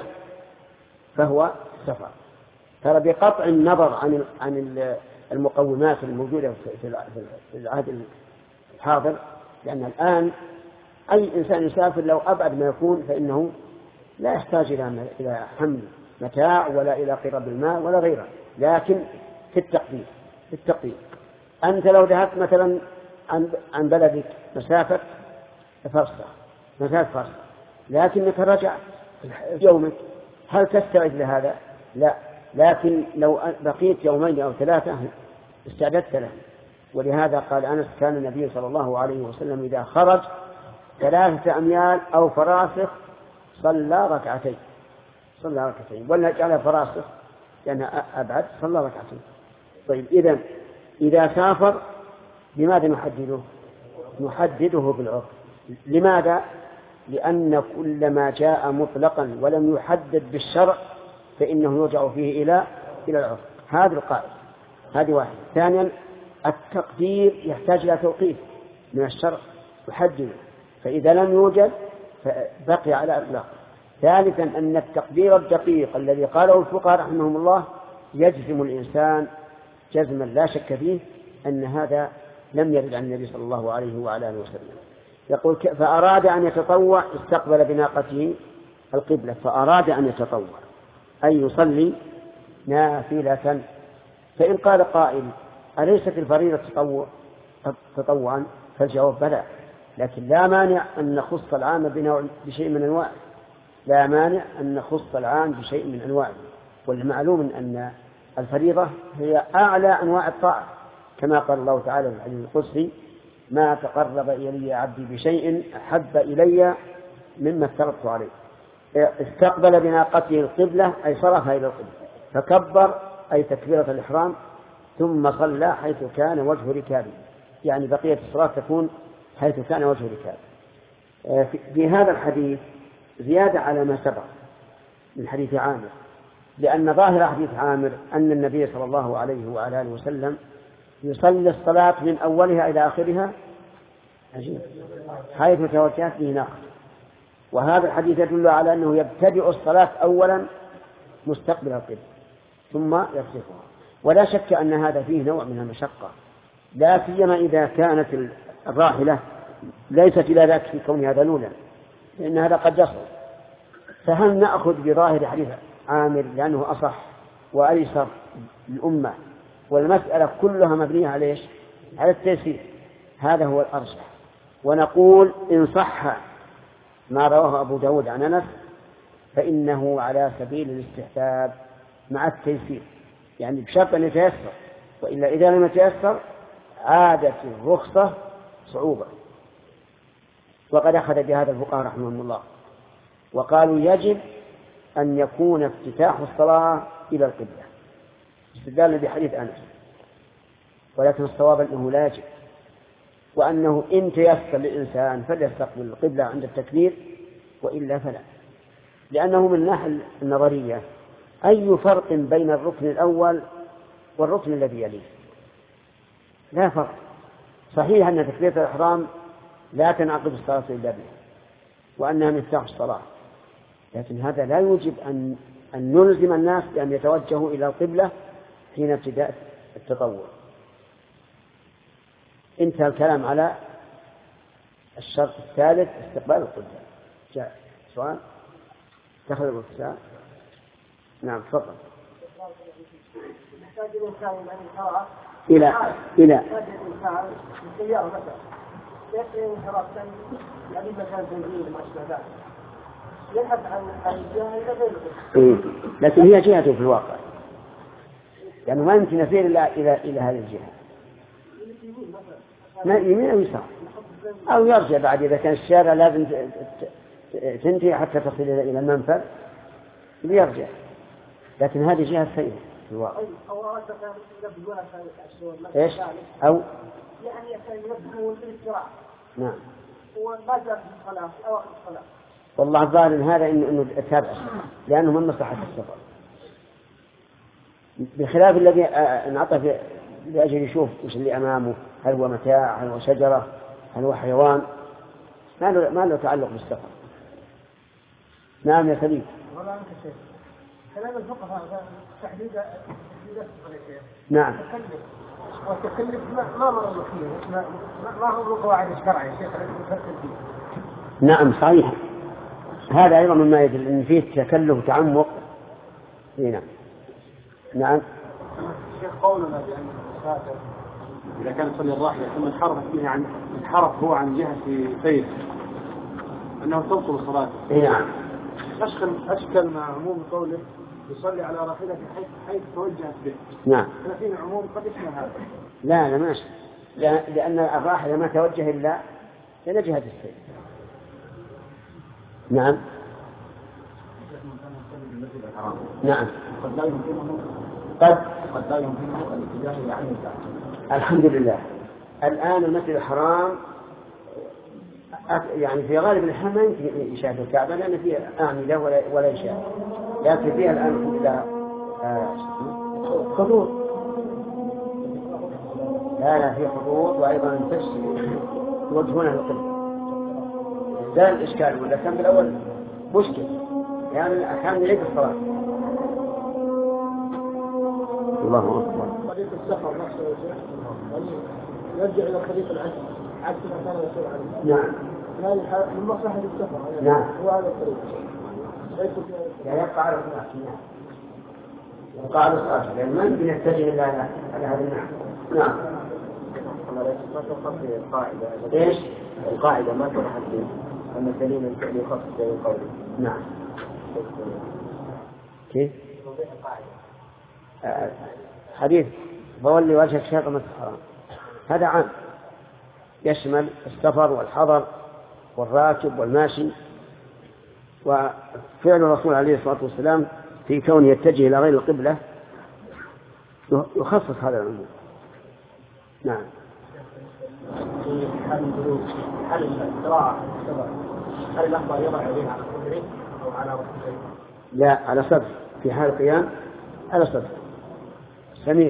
فهو سفر. ترى بقطع النظر عن عن المقومات الموجودة في العهد الحاضر، لأن الآن أي إنسان يسافر لو أبعد ما يكون فإنه لا يحتاج إلى حمل متاع ولا إلى قرب الماء ولا غيره، لكن في التقدير في التقدير أنت لو ذهبت مثلا عن عن بلدك مسافة فرصة مسافة فرصة لكنك رجعت يومك، هل تستعد لهذا؟ لا، لكن لو بقيت يومين أو ثلاثة استعددت له. ولهذا قال أنس كان النبي صلى الله عليه وسلم إذا خرج ثلاثة أميال أو فراسخ صلى ركعتين صلى ركعتين ولا جعل فراسخ لأنها أبعد صلى ركعتين. طيب إذن إذا سافر لماذا نحدده؟ نحدده بالعرف. لماذا؟ لأن كل ما جاء مطلقا ولم يحدد بالشرع فإنه يرجع فيه إلى إلى العرف. هذا القائد، هذه واحدة. ثانيا التقدير يحتاج إلى توقيف من الشرع يحدد، فإذا لم يوجد بقي على إطلاق. ثالثا أن التقدير الدقيق الذي قاله الفقهاء رحمهم الله يجزم الإنسان جزما لا شك فيه أن هذا لم يرد عن النبي صلى الله عليه وعلى آله وسلم. يقول فأراد أن يتطوع استقبل بناقته القبلة، فأراد أن يتطوع أي يصلي نافلة. فإن قال قائل أليست الفريضة تطوع تطوعا؟ فالجواب بلى، لكن لا مانع أن نخص العام بنوع بشيء من أنواع لا مانع أن نخص العام بشيء من أنواع. والمعلوم أن الفريضة هي أعلى أنواع الطاعة، كما قال الله تعالى في الحديث القدسي ما تقرب إلي عبدي بشيء أحب إلي مما افترضت عليه. استقبل بناقته القبلة أي صرفها إلى القبلة، فكبر أي تكبيرة الإحرام، ثم صلى حيث كان وجه ركابه، يعني بقية الصلاة تكون حيث كان وجه ركابه. في هذا الحديث زيادة على ما سبق من حديث عامر، لأن ظاهر حديث عامر أن النبي صلى الله عليه وعلى آله وسلم يصلي الصلاة من أولها إلى آخرها عجيب حيث توجهت به ناقته، وهذا الحديث يدل على أنه يبتدئ الصلاة أولا مستقبل القبلة ثم يصرفها. ولا شك أن هذا فيه نوع من المشقة، لا سيما إذا كانت الراحلة ليست إلى ذاك في كونها ذلولا، لأن هذا قد يصل. فهل نأخذ بظاهر حديث عامر لأنه أصح وأيسر للأمة والمسألة كلها مبنية على إيش؟ على التيسير؟ هذا هو الأرجح، ونقول إن صح ما رواه أبو داود عن أنس فإنه على سبيل الاستحباب مع التيسير، يعني بشرط أن يتيسر، وإلا إذا لم يتيسر عادت الرخصة صعوبة. وقد أخذ بهذا الفقهاء رحمهم الله وقالوا يجب أن يكون افتتاح الصلاة إلى القبلة استدلالا بحديث أنس، ولكن الصواب أنه لا يجب، وأنه إن تيسر للإنسان فليستقبل القبلة عند التكبير وإلا فلا، لأنه من الناحية النظرية أي فرق بين الركن الأول والركن الذي يليه؟ لا فرق. صحيح أن تكبيرة الإحرام لا تنعقد الصلاة إلا به وأنها مفتاح الصلاة، لكن هذا لا يوجب أن أن نلزم الناس بأن يتوجهوا إلى القبلة حين ابتداء التطوع. انتهى الكلام على الشرط الثالث استقبال القبلة. جاء سؤال تأخذ الوقت؟ نعم تفضل. يحتاج الإنسان إلى الانحراف إلى إلى يحتاج الإنسان للسيارة مثلا يحتاج الانحراف يعني مكان تنزيل ما أشبه ذلك يبحث عن الجهة إلى غير إيه. لكن هي جهته في الواقع، يعني ما يمكن يسير إلى إلى إلى هذه الجهة، ما يمين أو يسار، أو يرجع بعد إذا كان الشارع لازم تنتهي حتى تصل إلى المنفذ ليرجع، لكن هذه جهة سيئة في الواقع. إيش؟ أو يعني يبدو في الاستراحة. نعم. وما جاء في الصلاة أو آخر الصلاة. والله الظاهر إن هذا إنه إنه تابع لأنه من مصلحة السفر، بخلاف الذي انعطف لأجل يشوف وش اللي أمامه، هل هو متاع، هل هو شجرة، هل هو حيوان، ما له ما له تعلق بالسفر. نعم يا سليم. والله أنت شيء. كلام الفقهاء تحديد تحديد نعم. والتكلف ما ما مر فيه ما ما هو من قواعد الشرع يا شيخ الذي فيه. نعم صحيح، هذا أيضا مما يدل أن فيه تكلف وتعمق. نعم. نعم. شيخ قولنا بأن المسافر إذا كان يصلي الراحلة ثم انحرف فيه عن انحرف هو عن جهة سير أنه تبطل صلاته. نعم. أشكل أشكل مع عموم قوله يصلي على راحلة حيث حيث توجهت به. نعم. لكن عموم قد يسمى هذا. لا لا ماشي، لأن الراحلة ما توجه إلا إلى جهة السير. نعم. نعم. قد لا يمكنه قد قد لا يمكنه الاتجاه إلى عين الكعبة. الحمد لله الآن المسجد الحرام يعني في غالب الأحيان ما يمكن يشاهد الكعبة لأن فيها أعمدة ولا ولا يشاهد، لكن فيها الآن الحمد لله خطوط. لا لا في خطوط وأيضا تشتري يوجهونها للقبلة. ده الإشكال، ولا كان بالأول مشكل يعني أحيانا يعيد الصلاة. الله أكبر. طريق السفر نفسه يا شيخ يرجع إلى طريق العكس عكس ما كان يسير عليه. نعم. يعني من مصلحة السفر. نعم. هو هذا الطريق. يعني يبقى على الصلاة. يبقى على الصلاة لأن ما يمكن يتجه إلا على هذا النحو. نعم. ما تخص القاعدة. إيش؟ القاعدة ما تحدد أن الدليل الفعلي يخص دليل القولي. نعم. كيف؟ توضيح القاعدة. آه. حديث فولي وجهك شطر المسجد الحرام هذا عام يشمل السفر والحضر والراكب والماشي، وفعل الرسول عليه الصلاة والسلام في كونه يتجه إلى غير القبلة يخصص هذا العموم. نعم. في حال الجلوس حال القراءة هل الأفضل يضع يديه على صدره أو على ركبتيه؟ لا على صدر في حال القيام على صدر. سمير.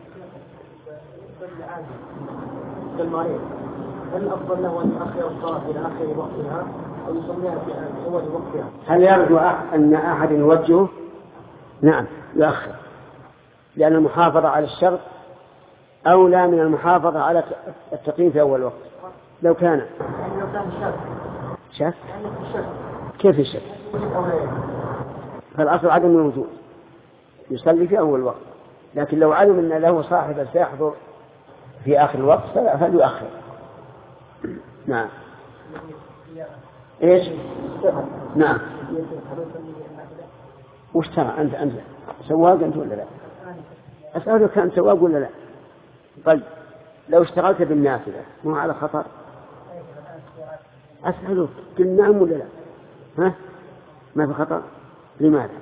المريض هل الأفضل له أن يؤخر الصلاة إلى آخر وقتها أو يصليها في أول وقتها؟ هل يرجو أن أحد يوجهه؟ نعم يؤخر، لأن المحافظة على الشرط أولى من المحافظة على التقييم في أول وقت. لو كان يعني لو كان شك شك يعني الشك كيف الشك؟ فالأصل عدم الوجود يصلي في أول وقت، لكن لو علم أن له صاحب سيحضر في آخر الوقت فليؤخر. نعم. إيش؟ نعم. وش ترى أنت أنت سواق أنت ولا لا؟ أسألك أنت سواق ولا لا؟ طيب لو اشتغلت بالنافلة مو على خطر؟ أسألك تنام ولا لا؟ ها؟ ما في خطر؟ لماذا؟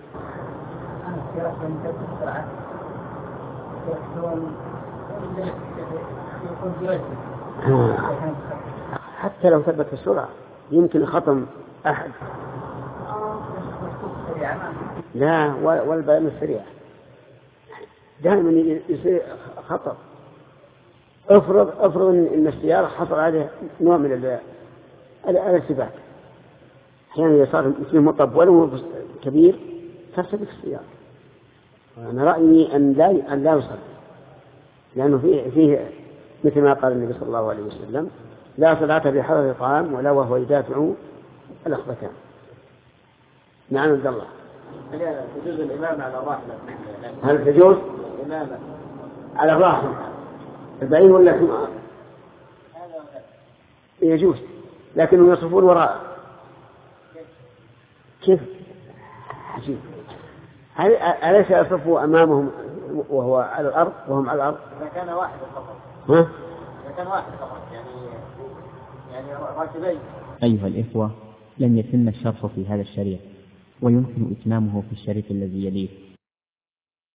حتى لو ثبت السرعة يمكن خطم أحد. لا والبيان السريع دائما يصير خطر. افرض افرض ان السيارة حصل عليه نوع من الارتباك، احيانا اذا صار فيه مطب ولو كبير ترتبك السيارة. انا رايي ان لا ان لا يصل، لانه فيه فيه مثل ما قال النبي صلى الله عليه وسلم: لا صلاة بحضر طعام ولا وهو يدافع الأخبثان. نعم عبد الله. هل تجوز الإمامة على الراحلة؟ هل تجوز الإمامة على الراحلة البعير ولا الحمار؟ يجوز، لكنهم يصفون وراء. كيف؟ عجيب. أليس يصفوا أمامهم وهو على الأرض وهم على الأرض؟ إذا كان واحد فقط. ها؟ إذا كان واحد فقط يعني يعني راكبين. أيها الإخوة، لم يتم الشرح في هذا الشريط، ويمكن إتمامه في الشريط الذي يليه.